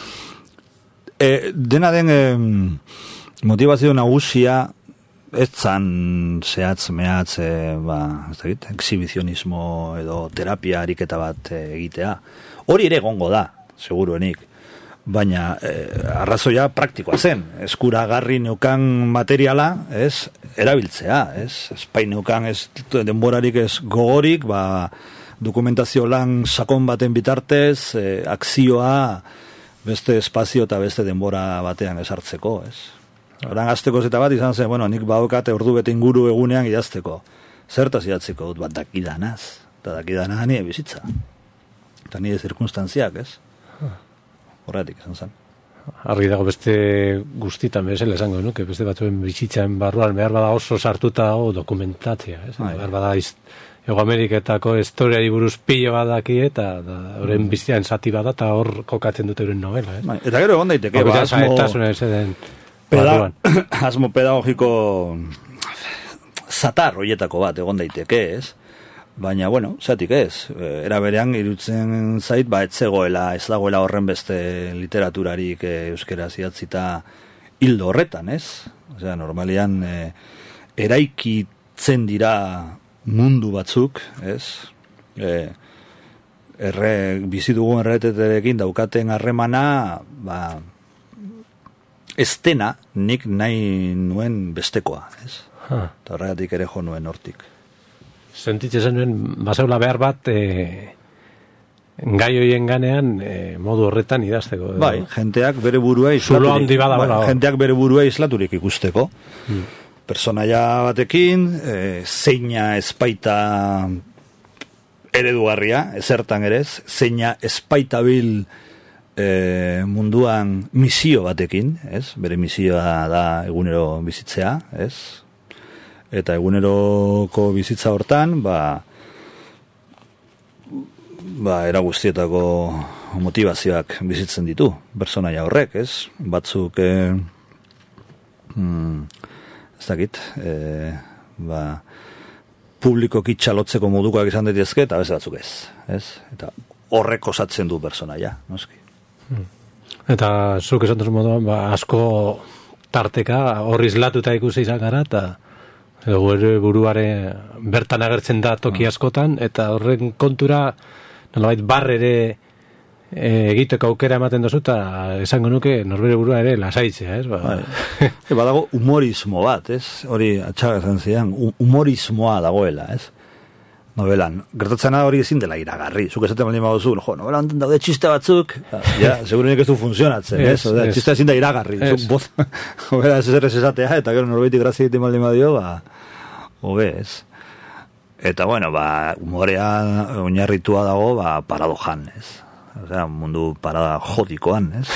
E, dena den e, motivazio nagusia, ez zan zehatz, mehatz, e, ba, ez dakit, exhibizionismo edo terapia ariketa bat e, egitea. Hori ere gongo da, seguruenik, baina eh, arrazoia praktikoa zen. Eskura garri neukan materiala, ez, erabiltzea, ez, espai neukan ez denborarik ez gogorik, ba, dokumentazio lan sakon baten bitartez, eh, akzioa beste espazio eta beste denbora batean esartzeko, ez. Horan azteko zeta bat izan zen, bueno, nik baukate ordu bete inguru egunean idazteko. Zertaz idatzeko dut, bat dakidanaz, eta dakidanaz nire bizitza. Eta nire zirkunstantziak, ez? Horretik esan zen. Argi dago beste guztitan bezala esango, nuke? Beste batzuen bizitzaren barruan behar bada oso sartuta o dokumentatzea, ez? Ai. Behar bada Ego Ameriketako historiari buruz pilo badaki eta horren mm. bizitzaren zati bada eta hor kokatzen dute euren novela, ez? Ai. Eta gero egon daiteke, ba, asmo, peda, asmo pedagogiko zatar horietako bat egon daiteke, ez? Baina, bueno, zatik ez, era berean irutzen zait, ba, ez zegoela, ez dagoela horren beste literaturarik e, euskera zidatzita hildo horretan, ez? Osea, normalian e, eraikitzen dira mundu batzuk, ez? E, erre, bizi dugun erreteterekin daukaten harremana, ba, ez dena nik nahi nuen bestekoa, ez? Huh. Eta horregatik ere jo nuen hortik. Sentitzen zenuen, bazeula behar bat, e, gai hoien ganean, e, modu horretan idazteko. Edo? Bai, jenteak bere burua islaturik, bai, jenteak bere burua islaturik ikusteko. Hmm. Personaia batekin, e, zeina espaita eredugarria, ezertan ere ez, zeina espaitabil e, munduan misio batekin, ez? Bere misioa da egunero bizitzea, ez? Eta eguneroko bizitza hortan, ba, ba, era guztietako motivazioak bizitzen ditu, personaia horrek, ez? Batzuk, eh, hmm, ez dakit, eh, ba, publikoki txalotzeko modukoak izan daitezke, eta beste batzuk ez, ez? Eta horrek osatzen du personaia, noski. Eta zuk esan duzu moduan, ba, asko tarteka, horri islatuta ikusi izan gara, eta edo buruare bertan agertzen da toki askotan, eta horren kontura nolabait barre ere e, egiteko aukera ematen dozu, eta esango nuke norbere burua ere lasaitzea, ez? Ba. Bai. E, badago humorismo bat, ez? Hori atxaga esan zidan, humorismoa dagoela, ez? Novelan. Gertatzen da hori ezin dela iragarri. Zuk esaten baldin baduzu, jo, novela honetan daude txiste batzuk, ja, segurenik ez du funtzionatzen, ez? O sea, txiste ezin da iragarri. Zuk boz, hobera ez ez esatea, eta gero norbaitik grazia egiten baldin badio, ba, hobe, ez? Eta, bueno, ba, humorea oinarritua dago, ba, paradojan, ez? O sea, mundu parada jodikoan, ez?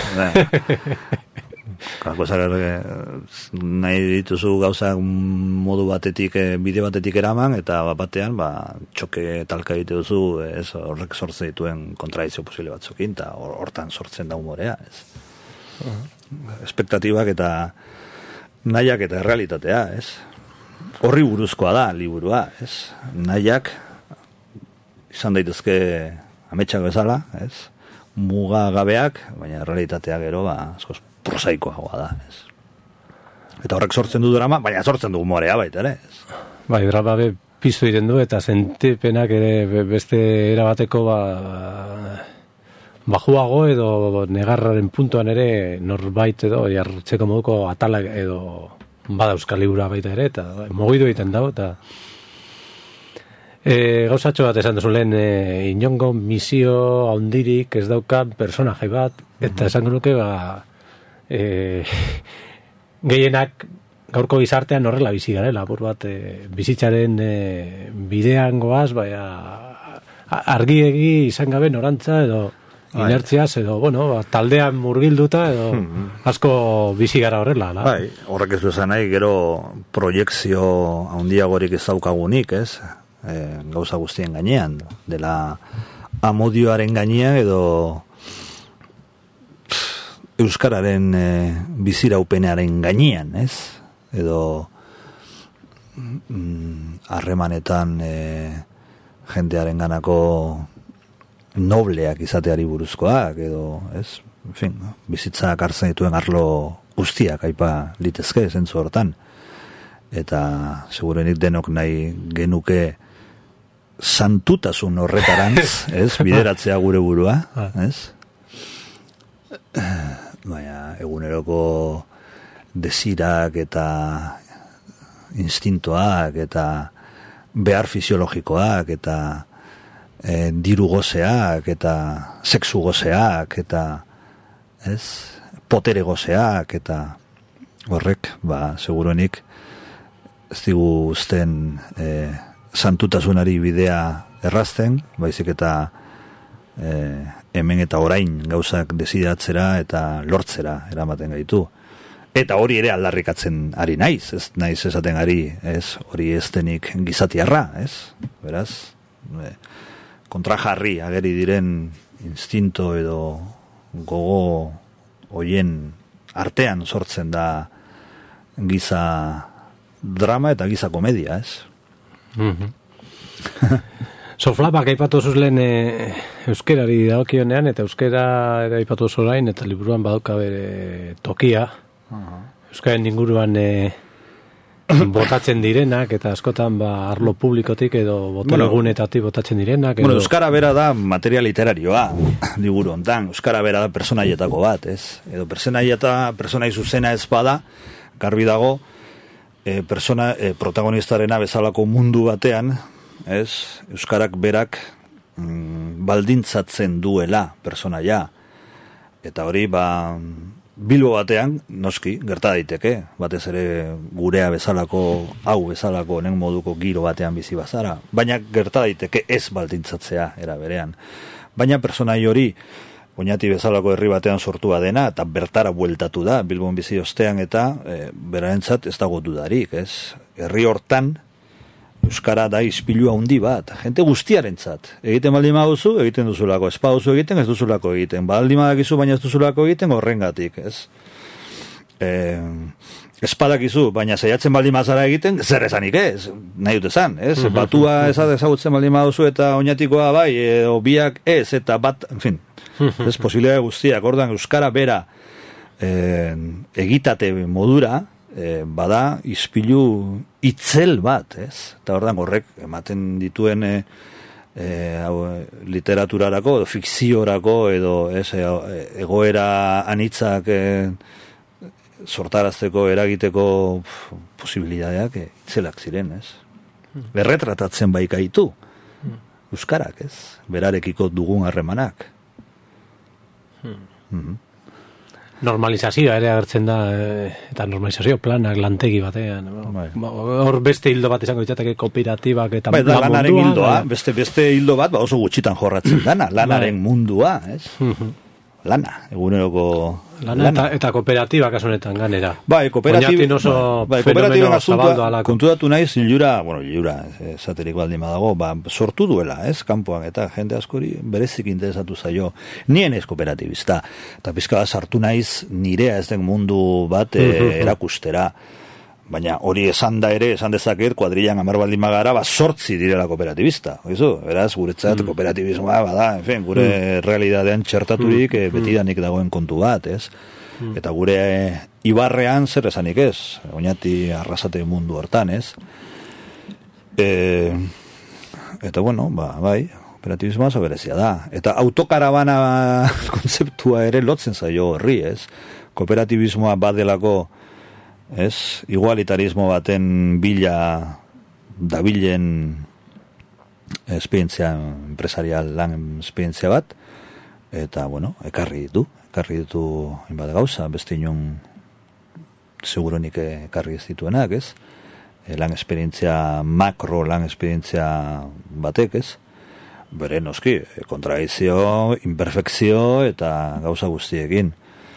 Kako nahi dituzu gauzak modu batetik, bide batetik eraman, eta batean, ba, txoke talka egite duzu, ez, horrek sortzen dituen kontradizio posible batzukin, eta hortan sortzen da humorea, ez. Uh-huh. Espektatibak eta nahiak eta realitatea, ez. Horri buruzkoa da, liburua, ez. Nahiak izan daitezke ametsak bezala, ez. Muga gabeak, baina realitatea gero, ba, askoz prosaikoagoa da, ez. Eta horrek sortzen du drama, baina sortzen du humorea baita, ere, ez. Bai, drama be piztu egiten du, eta sentipenak ere beste erabateko, ba, bajuago edo negarraren puntuan ere norbait edo jartzeko moduko atalak edo bada euskal libura baita ere, eta mugidu egiten dago, eta e, gauzatxo bat esan duzu lehen, e, inongo misio haundirik ez daukan personaje bat, eta esango nuke, ba, E, gehienak gaurko gizartean horrela bizi garela, apur bat e, bizitzaren e, bidean goaz, baina argiegi izan gabe norantza edo inertziaz edo, bueno, ba, taldean murgilduta edo hmm. asko bizi gara horrela. La. Bai, horrek ez du esan nahi, gero proiekzio handiagorik ez daukagunik, ez? E, gauza guztien gainean, dela amodioaren gainean edo euskararen e, biziraupenearen gainean, ez? Edo harremanetan mm, e, jendearen ganako nobleak izateari buruzkoak, edo, ez? En fin, bizitzak hartzen dituen arlo guztiak aipa litezke, zentzu hortan. Eta segurenik denok nahi genuke santutasun horretarantz, ez? Bideratzea gure burua, ez? Baina eguneroko desirak eta instintoak eta behar fisiologikoak eta e, diru gozeak eta sexu gozeak eta ez, potere gozeak eta horrek, ba, seguruenik ez digu uzten e, santutasunari bidea errazten, baizik eta e, hemen eta orain gauzak desidatzera eta lortzera eramaten gaitu. Eta hori ere aldarrikatzen ari naiz, ez naiz esaten ari, ez, hori ez denik gizatiarra, ez, beraz, e, kontrajarri ageri diren instinto edo gogo hoien artean sortzen da giza drama eta giza komedia, ez? Mhm. Soflapak aipatu zuz lehen e, euskerari dagokionean, eta euskera ere aipatu zuz orain, eta liburuan badauka bere tokia. Uh-huh. Euskaren inguruan e, botatzen direnak, eta askotan ba, arlo publikotik edo boteregunetatik botatzen direnak. Edo... Bueno, euskara bera da materia literarioa, liburu hontan. Euskara bera da personaietako bat, ez? Edo personaieta, personai zuzena ez bada, garbi dago, e, persona, e, protagonistarena bezalako mundu batean, ez, euskarak berak mm, baldintzatzen duela personaia, eta hori ba Bilbo batean noski gerta daiteke, batez ere gurea bezalako, hau bezalako honen moduko giro batean bizi bazara, baina gerta daiteke ez baldintzatzea era berean, baina personai hori Oñati bezalako herri batean sortua dena eta bertara bueltatu da Bilbon bizi ostean, eta e, berarentzat ez dago dudarik, ez, herri hortan euskara da ispilua handi bat, jente guztiarentzat. Egiten baldin baduzu, egiten duzulako. Ez baduzu egiten, ez duzulako egiten. Baldin badakizu, baina ez duzulako egiten, horrengatik, ez? E, ez badakizu, baina saiatzen baldin bazara egiten, zer esanik ez? Nahi dut esan, ez? Batua ezagutzen baldin baduzu eta oinatikoa bai, edo biak ez, eta bat, en fin, ez posibilidade guztiak. Ordan euskara bera e, egitate modura, E, bada ispilu itzel bat, ez? Eta ordan horrek ematen dituen e, e, hau, literaturarako, edo fikziorako, edo ez, egoera anitzak e, sortarazteko, eragiteko pf, posibilidadeak e, itzelak ziren, ez? Hmm. Berretratatzen baikaitu, hmm. euskarak, ez? Berarekiko dugun harremanak. Hmm. Mm-hmm. Normalizazioa ere agertzen da, eta normalizazio planak lantegi batean. Bai. Hor beste hildo bat izango ditzateke kooperatibak eta bai, da, lanaren mundua, hildoa, bai. beste, beste hildo bat, ba oso gutxitan jorratzen dana, lanaren bai. mundua, ez? Lana, eguneroko lana, lana. Eta, eta kooperatiba kasunetan ganera. Bai, kooperatiba oso bai, kooperatiba asuntua, kontudatu naiz, hilura, bueno, hilura, esaterik baldin badago, ba, sortu duela, ez, kanpoan, eta jende askori berezik interesatu zaio, nien ez kooperatibista, eta pizka sartu naiz, nirea ez den mundu bat e, erakustera, baina hori esan da ere, esan dezaket, kuadrillan amar baldin magara, ba, sortzi direla kooperatibista, oizu, beraz, guretzat, mm. kooperatibismoa, bada, en fin, gure mm. realidadean txertaturik, mm. betidanik dagoen kontu bat, ez? Mm. Eta gure e, ibarrean zer esanik ez, oinati arrasate mundu hortan, ez? E, eta, bueno, ba, bai, kooperatibismoa soberezia da. Eta autokarabana kontzeptua ere lotzen zaio horri, ez? Kooperatibismoa badelako, ez, igualitarismo baten bila dabilen esperientzia empresarial lan esperientzia bat, eta, bueno, ekarri ditu, ekarri ditu inbat gauza, beste inon seguronik ekarri ez dituenak, ez, e, lan esperientzia makro, lan esperientzia batek, ez, bere noski, kontradizio, imperfekzio eta gauza guztiekin,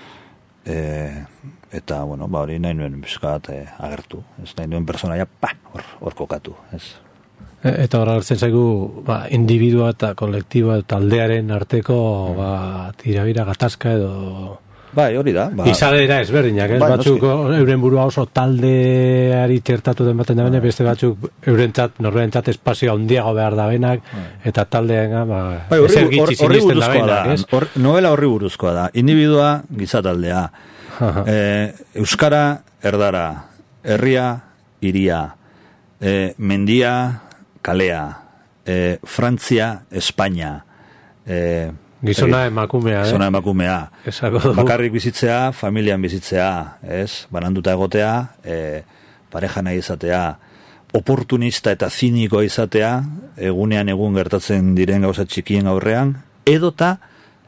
e, eta, bueno, ba, hori nahi nuen bizkat eh, agertu, ez nahi nuen personaia, pa, hor, hor kokatu, ez. Eta hor agertzen zaigu, ba, individua eta kolektiboa eta aldearen arteko, ba, tirabira gatazka edo... Bai, hori da. Ba... Izadera ezberdinak, ez? Bai, batzuk noski. Euren burua oso taldeari txertatu den baten da bene, beste batzuk eurentzat, norberentzat espazio handiago behar da benak, bai. Eta taldean, ba, bai, ezer gitzi sinisten da benak, ez? Or, novela horri buruzkoa da, individua gizataldea, Eh, euskara erdara, herria iria, eh, mendia kalea, eh, Frantzia Espainia, eh, gizona emakumea, eh? Gizona emakumea, bakarrik bizitzea, familian bizitzea, ez? Bananduta egotea, eh, pareja nahi izatea, oportunista eta ziniko izatea, egunean egun gertatzen diren gauza txikien aurrean, edota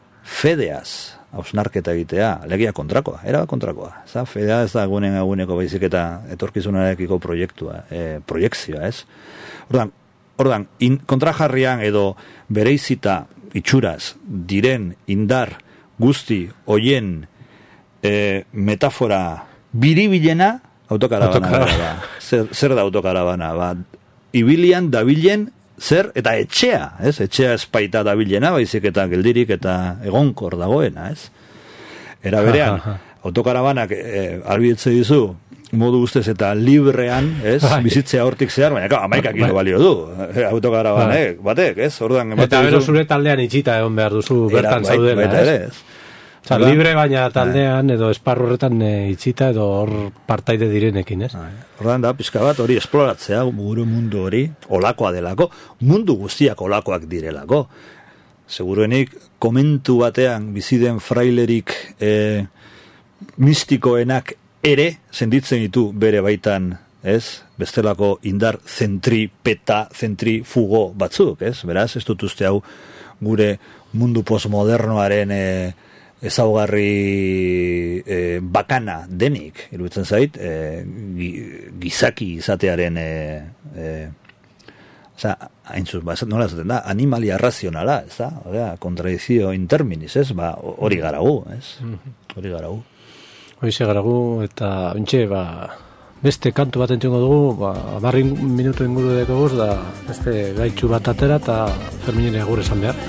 fedeaz, hausnarketa egitea, alegia kontrakoa, era kontrakoa. Za, fedea ez da egunen eguneko baizik eta etorkizunarekiko proiektua, e, proiektzioa, ez? Ordan, ordan in, kontrajarrian edo bereizita itxuraz diren indar guzti hoien e, metafora biribilena autokarabana da. Zer, zer da autokarabana? Ba, ibilian dabilen zer, eta etxea, ez? Etxea espaita dabilena, baizik eta geldirik eta egonkor dagoena, ez? Era berean, autokarabanak e, albidetze dizu, modu ustez eta librean, ez? Bizitzea hortik zehar, baina ka, amaika kilo balio du, autokarabanek, batek, ez? Ordan, eta bero zure taldean itxita egon behar duzu bertan zaudela, ez? Oza, libre baina taldean edo esparru horretan e, itxita edo hor partaide direnekin, ez? Horren da, pizka bat hori esploratzea, gure mundu hori, olakoa delako, mundu guztiak olakoak direlako. Seguruenik, komentu batean biziden frailerik e, mistikoenak ere senditzen ditu bere baitan, ez? Bestelako indar zentripeta, zentrifugo batzuk, ez? Beraz, ez dut uste hau gure mundu postmodernoaren e, ezaugarri e, bakana denik, iruditzen zait, e, gizaki izatearen e, e, oza, haintzuz, ba, nola zaten da, animalia razionala, ez da, oza, kontradizio interminis, ez, ba, hori garagu, ez, hori garagu. Hori ze garagu, eta ontxe, ba, beste kantu bat entzungo dugu, ba, barri minutu inguru deko guz, da, beste gaitxu bat atera, eta Ferminire agur esan behar.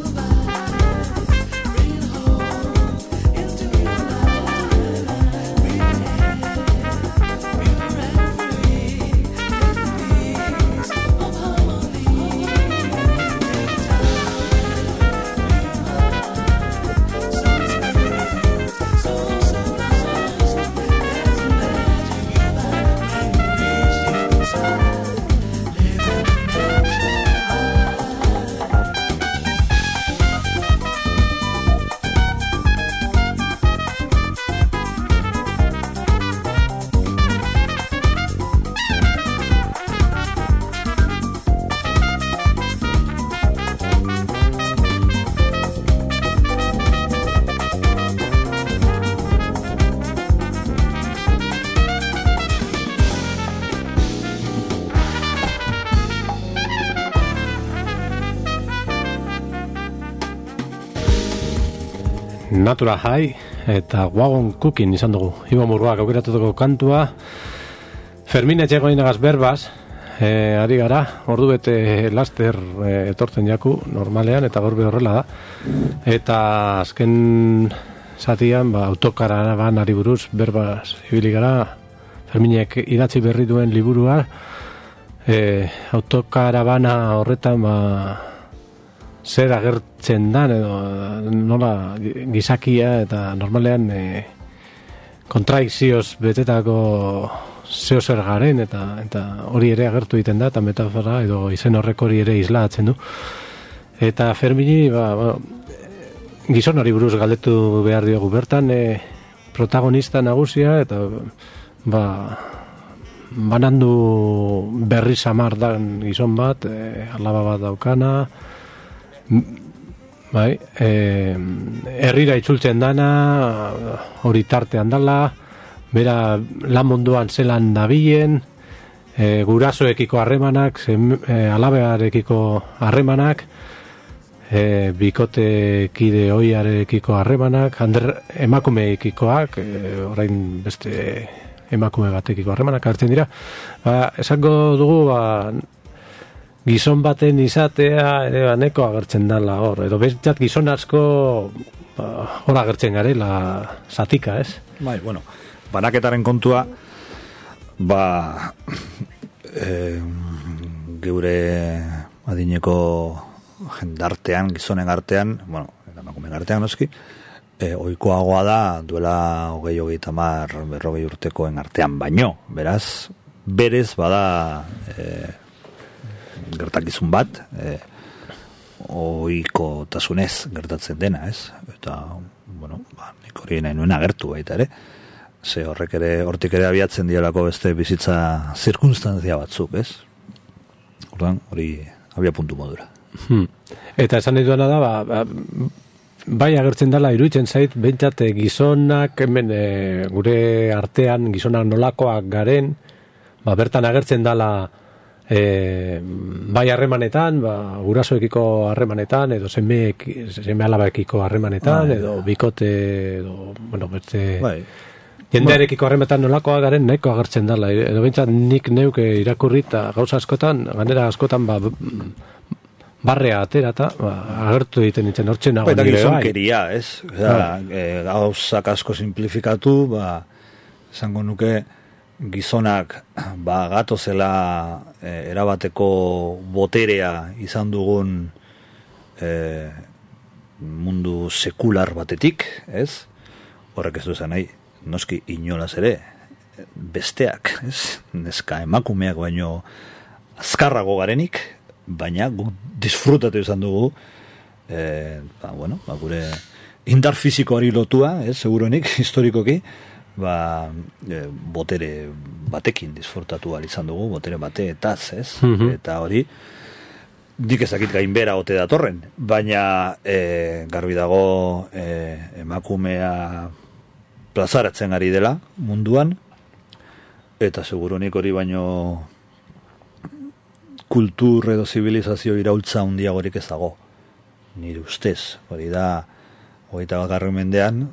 We Natural High eta Wagon Cooking izan dugu. Iba Murgoak aukeratutako kantua. Fermin Etxegoinagaz berbaz, e, ari gara, ordu bete laster e, etortzen jaku normalean, eta gaur be horrela da. Eta azken zatian, ba, autokaraban ari buruz berbaz ibili gara, Ferminek idatzi berri duen liburua, e, autokarabana horretan, ba, zer agertzen dan, edo nola gizakia, eta normalean e, kontradikzioz betetako zeo zer garen, eta, eta hori ere agertu egiten da, eta metafora edo izen horrek hori ere islatzen du. Eta Fermini, ba, ba, gizon hori buruz galdetu behar diogu bertan, e, protagonista nagusia, eta ba, banandu berri samar dan gizon bat, e, alaba bat daukana, bai, e, herrira itzultzen dana, hori tartean dala, bera lan munduan zelan dabilen, e, gurasoekiko harremanak, e, alabearekiko harremanak, e, bikotekide oiarekiko harremanak, emakumeekikoak, e, orain beste emakume batekiko harremanak hartzen dira. Ba, esango dugu, ba, gizon baten izatea ere baneko agertzen dala hor, edo bentsat gizon asko ba, hor agertzen garela zatika, ez? Bai, bueno, banaketaren kontua, ba, e, geure adineko jendartean, gizonen artean, bueno, emakumeen artean noski, e, ohikoagoa da duela hogei hogei tamar berrogei urtekoen artean baino, beraz, berez bada e, gertakizun bat, e, ohiko tasunez gertatzen dena, ez? Eta, bueno, ba, nik hori nahi nuen agertu baita ere, ze horrek ere, hortik ere abiatzen dielako beste bizitza zirkunstantzia batzuk, ez? Orduan, hori abia puntu modura. Hmm. Eta esan nahi duena da, ba, ba, bai agertzen dela iruditzen zait, behintzat gizonak, hemen e, gure artean gizonak nolakoak garen, ba, bertan agertzen dela e, bai harremanetan, ba, gurasoekiko harremanetan, edo seme, seme alabaekiko harremanetan, bai, edo bikote, edo, bueno, beste... Bai. Jendearekiko harremetan nolakoa garen nahiko agertzen dela, edo behintzat nik neuke irakurri eta gauza askotan, ganera askotan, ba, barrea atera eta ba, agertu egiten nintzen hortzen nago nire bai. Eta gizonkeria, ez? Oza, e, gauzak asko simplifikatu, ba, esango nuke gizonak ba, gatozela e, erabateko boterea izan dugun e, mundu sekular batetik, ez? Horrek ez du zen nahi. Noski inolaz ere besteak, ez? Neska emakumeak baino azkarrago garenik, baina guk disfrutatu izan dugu e, ba, bueno, ba, gure indar fizikoari lotua, ez, seguronik, historikoki, ba, e, botere batekin disfrutatu ahal izan dugu, botere bateetaz, ez? Mm-hmm. Eta hori dik ezakit gainbera ote datorren, baina e, garbi dago e, emakumea plazaratzen ari dela munduan, eta segurunik hori baino kultur edo zibilizazio iraultza handiagorik ez dago, nire ustez. Hori da, hogeita bakarren mendean,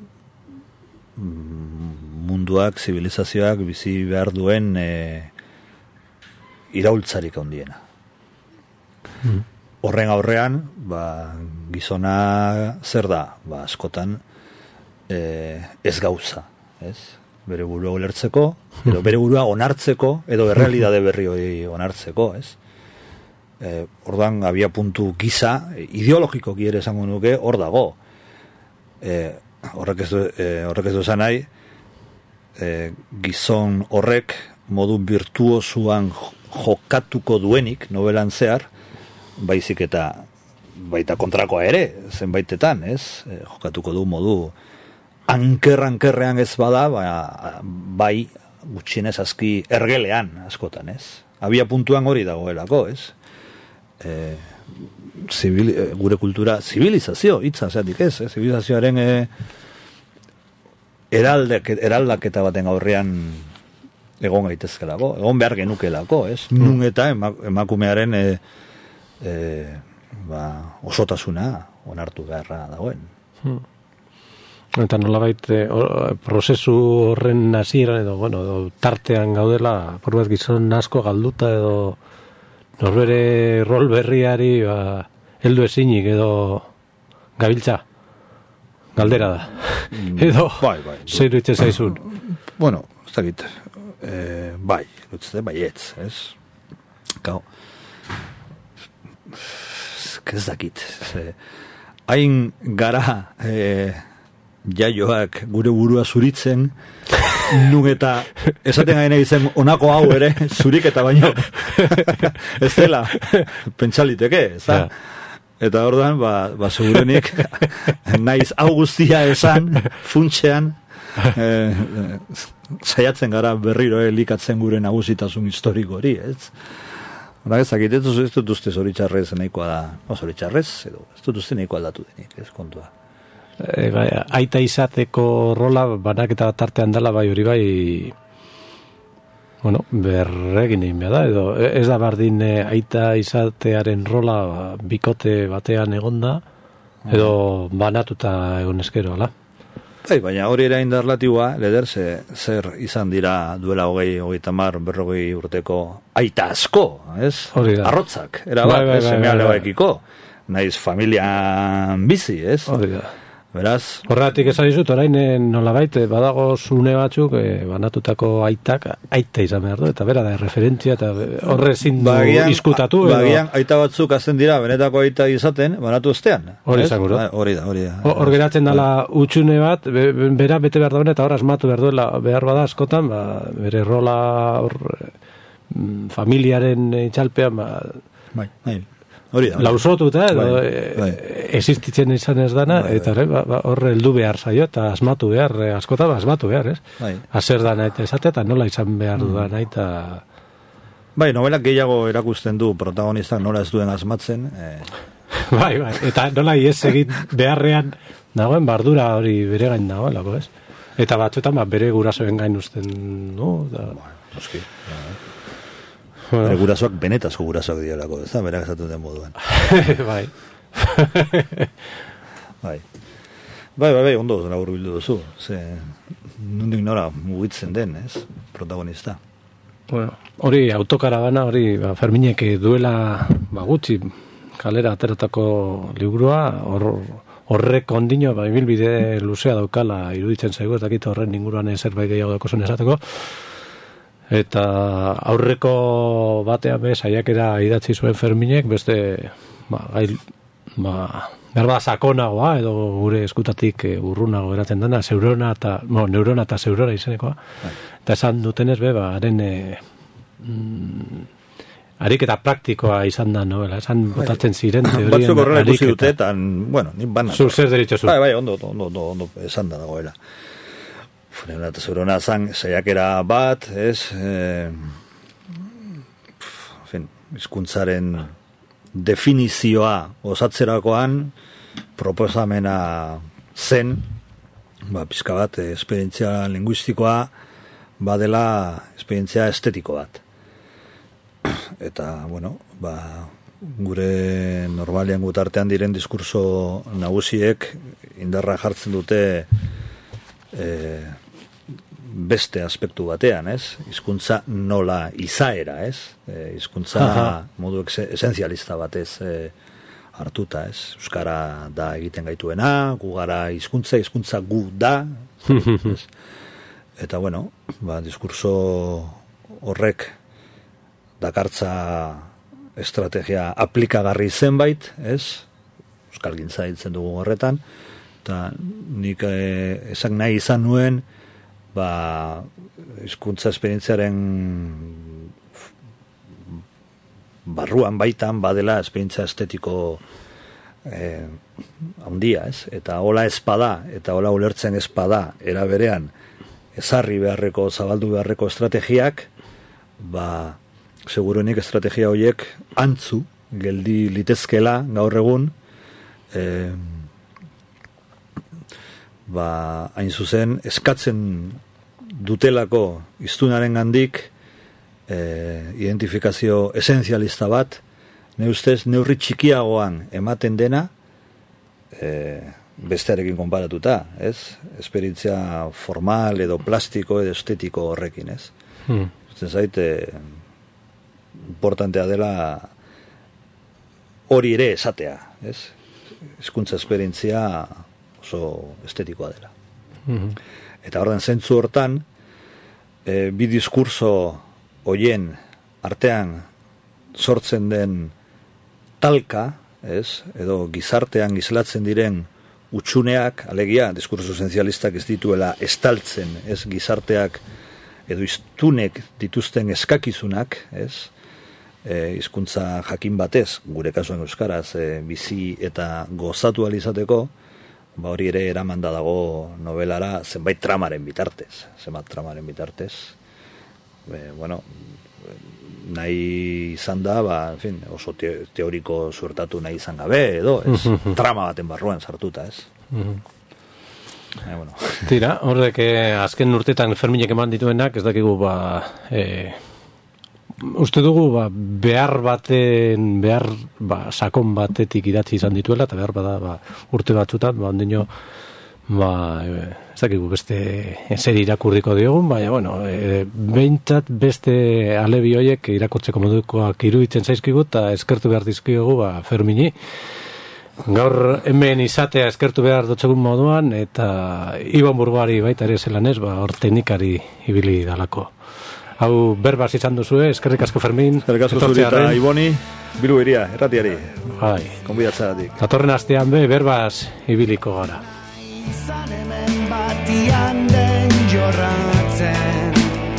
munduak, zibilizazioak bizi behar duen e, iraultzarik handiena. Mm. Horren aurrean, ba, gizona zer da? Ba, askotan, Eh, ez gauza, ez? Bere burua ulertzeko, edo bere burua onartzeko, edo errealidade berri hori onartzeko, ez? Eh, ordan abia puntu giza, ideologiko ere esango nuke, hor dago. Eh, horrek ez du, eh, horrek ez du esan nahi, eh, gizon horrek modu virtuosuan jokatuko duenik, novelan zehar, baizik eta baita kontrakoa ere, zenbaitetan, ez? Eh, jokatuko du modu anker-ankerrean ez bada, ba, bai gutxienez aski ergelean askotan, ez? Abia puntuan hori dagoelako, ez? E, zibil, gure kultura, zibilizazio, hitza zeatik ez, eh? Zibilizazioaren e, eraldek, eraldaketa baten aurrean egon gaitezkelako, egon behar genukelako, ez? Mm. Nun eta emakumearen e, e, ba, osotasuna onartu beharra dagoen. Hmm. Eta nolabait prozesu horren hasieran edo, bueno, edo tartean gaudela, purbaz gizon asko galduta edo norbere rol berriari ba, heldu ezinik edo gabiltza. Galdera da. edo, bai, bai, zeiru itxe zaizun. Bueno, ez dakit, eh, bai, lutzete, baietz, ez? Gau, ez dakit, ze, hain gara eh, jaioak gure burua zuritzen, nun eta esaten gaina izen onako hau ere, zurik eta baino, ez dela, pentsaliteke, ez da? Ja. Eta orduan, ba, ba segurenik, naiz hau guztia esan, funtsean, eh, saiatzen gara berriro elikatzen gure nagusitasun historiko hori, ez? Hora, ez dakit, ez dut uste zoritxarrez nahikoa da, no, zoritxarrez, edo, ez dut uste nahikoa aldatu denik, ez kontua. E, bai, aita izateko rola, banaketa tartean dela, bai hori bai, bueno, berregin egin behar da, edo ez da bardin e, aita izatearen rola ba, bikote batean egonda, edo banatuta egon eskero, ala? Bai, baina hori era indarlatiua, leder, ze, zer izan dira duela hogei, hogei tamar, berrogei urteko aita asko, ez? Arrotzak, era bat, bai, bai, ez, bai, bai, bai. Naiz familian bizi, ez? Hori da. Beraz... Horregatik esan dizut, orain nolabait, badago zune batzuk, eh, banatutako aitak, aita izan behar du, eta bera da, referentzia, eta horre ezin du izkutatu. Bagian, aita batzuk azten dira, benetako aita izaten, banatu ostean. Hori izango, da? Hori da, hori da. Hor geratzen dala utxune bat, be, bera bete behar dauen, eta hor asmatu behar duela, behar bada askotan, ba, bere rola, hor, familiaren itxalpean, ba... Bai, bai. Hori da. Lausotuta, edo bai, bai. Existitzen izan ez dana, bai, eta bai, ba, horre heldu behar zaio, eta asmatu behar, askota asmatu behar, ez? Bai. Azer dana eta esate, eta nola izan behar du dana, eta... Bai, novelak gehiago erakusten du protagonistak nola ez duen asmatzen. Eh. bai, bai, eta nola iez egin beharrean dagoen bardura hori bere gain dagoelako, ez? Eta batzuetan ba, bere gurasoen gain usten, no? Da... Bueno, oski, Bueno. Gurasoak benetazko gurasoak dialako, ez da, berak esatu den moduan. bai. bai. Bai, bai, bai, ondo zara urbildu duzu. Ze, nondik nora mugitzen den, ez, protagonista. Bueno, hori autokarabana, hori ba, Ferminek duela ba, gutxi kalera ateratako liburua, hor, horrek ondino, ba, ibilbide luzea daukala iruditzen zaigu, ez dakit horren inguruan zerbait gehiago dako zuen esateko. Eta aurreko batean be saiakera idatzi zuen Ferminek, beste ba, gail, ba, berba sakonagoa edo gure eskutatik e, urrunago geratzen dena, zeurona eta, no, neurona eta zeurora izenekoa. Bai. Eta esan dutenez be, ba, haren e, mm, ariketa praktikoa izan da novela, esan botatzen ziren teorien ariketa. Batzuk horrela ikusi dute, eta, bueno, nik banan. Zur zer deritxo zu. Bai, bai, ondo, ondo, ondo, ondo esan da dagoela. Neurona eta zeurona zan, saiakera bat, ez, eh, fin, hizkuntzaren definizioa osatzerakoan proposamena zen, ba, pizka bat, esperientzia linguistikoa badela esperientzia estetiko bat. Eta, bueno, ba, gure normalean gutartean diren diskurso nagusiek indarra jartzen dute eh, beste aspektu batean, ez? Hizkuntza nola izaera, ez? E, hizkuntza modu esenzialista batez e, hartuta, ez? Euskara da egiten gaituena, gu gara hizkuntza, hizkuntza gu da. Ez? Eta, bueno, ba, diskurso horrek dakartza estrategia aplikagarri zenbait, ez? Euskalgintza ditzen dugu horretan, eta nik e, esan nahi izan nuen, ba, hizkuntza esperientziaren barruan baitan badela esperientzia estetiko eh, handia, ez? Eta hola espada, eta hola ulertzen espada, era berean, ezarri beharreko, zabaldu beharreko estrategiak, ba, seguruenik estrategia horiek antzu, geldi litezkela gaur egun, eh, ba, hain zuzen, eskatzen dutelako hiztunaren gandik e, identifikazio esenzialista bat, ne ustez, neurri txikiagoan ematen dena, e, bestearekin konparatuta, ez? Esperientzia formal edo plastiko edo estetiko horrekin, ez? Hmm. Usten zaite, importantea dela hori ere esatea, ez? Hizkuntza esperientzia oso estetikoa dela. Hmm. Eta horren zentzu hortan, e, bi diskurso hoien artean sortzen den talka, ez? Edo gizartean gislatzen diren utxuneak, alegia, diskurso sozialistak ez dituela estaltzen, ez gizarteak edo iztunek dituzten eskakizunak, ez? E, hizkuntza jakin batez, gure kasuan euskaraz, e, bizi eta gozatu alizateko, ba hori ere eramanda dago novelara zenbait tramaren bitartez, zenbait tramaren bitartez. E, bueno, nahi izan da, ba, en fin, oso te, teoriko suertatu nahi izan gabe, edo, ez, trama baten barruan sartuta, ez. E, bueno. Tira, horrek, eh, azken urtetan Ferminek eman dituenak, ez dakigu, ba, eh, uste dugu, ba, behar baten, behar, ba, sakon batetik idatzi izan dituela, eta behar bada, ba, urte batzutan, ba, ondino, ba, e, ez dakigu beste ezer irakurriko diogun, baina, bueno, e, behintzat beste alebi horiek irakurtzeko modukoak iruditzen zaizkigu, eta eskertu behar dizkiogu, ba, Fermini. Gaur hemen izatea eskertu behar dutzegun moduan, eta Ibon Burgoari baita ere zelan ez, ba, hor teknikari ibili dalako. Hau berbaz izan duzue, eskerrik asko Fermin. Eskerrik asko zuri eta Iboni, bilu iria, erratiari. Bai. Konbidatzeratik. Datorren astean be, berbaz ibiliko gara. Izan hemen batian den jorratzen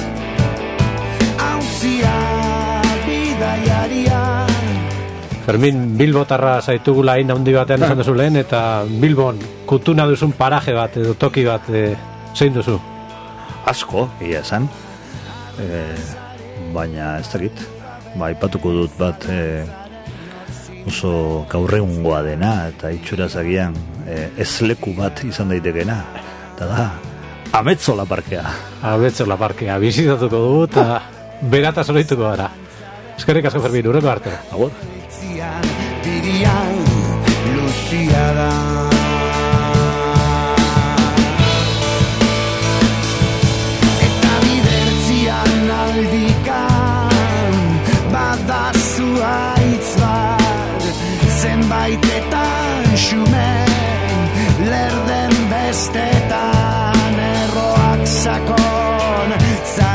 Hauzia bidaiaria Fermin, Bilbotarra zaitugula hain handi batean esan duzu lehen, eta Bilbon kutuna duzun paraje bat edo toki bat e, zein duzu? Asko, ia esan. E, baina ez dakit, ba, ipatuko dut bat e, oso gaurreungoa dena, eta itxuraz agian e, ez leku bat izan daitekena, eta da, Ametzola parkea. Ametzola parkea, bizitatuko dugu, eta berata zorituko gara. Eskerrik asko Fermin, urreko arte. Agur. Birian luzia da eta bidertzian aldikan badazu haitz bat zenbaitetan xumen lerden bestetan erroak sakon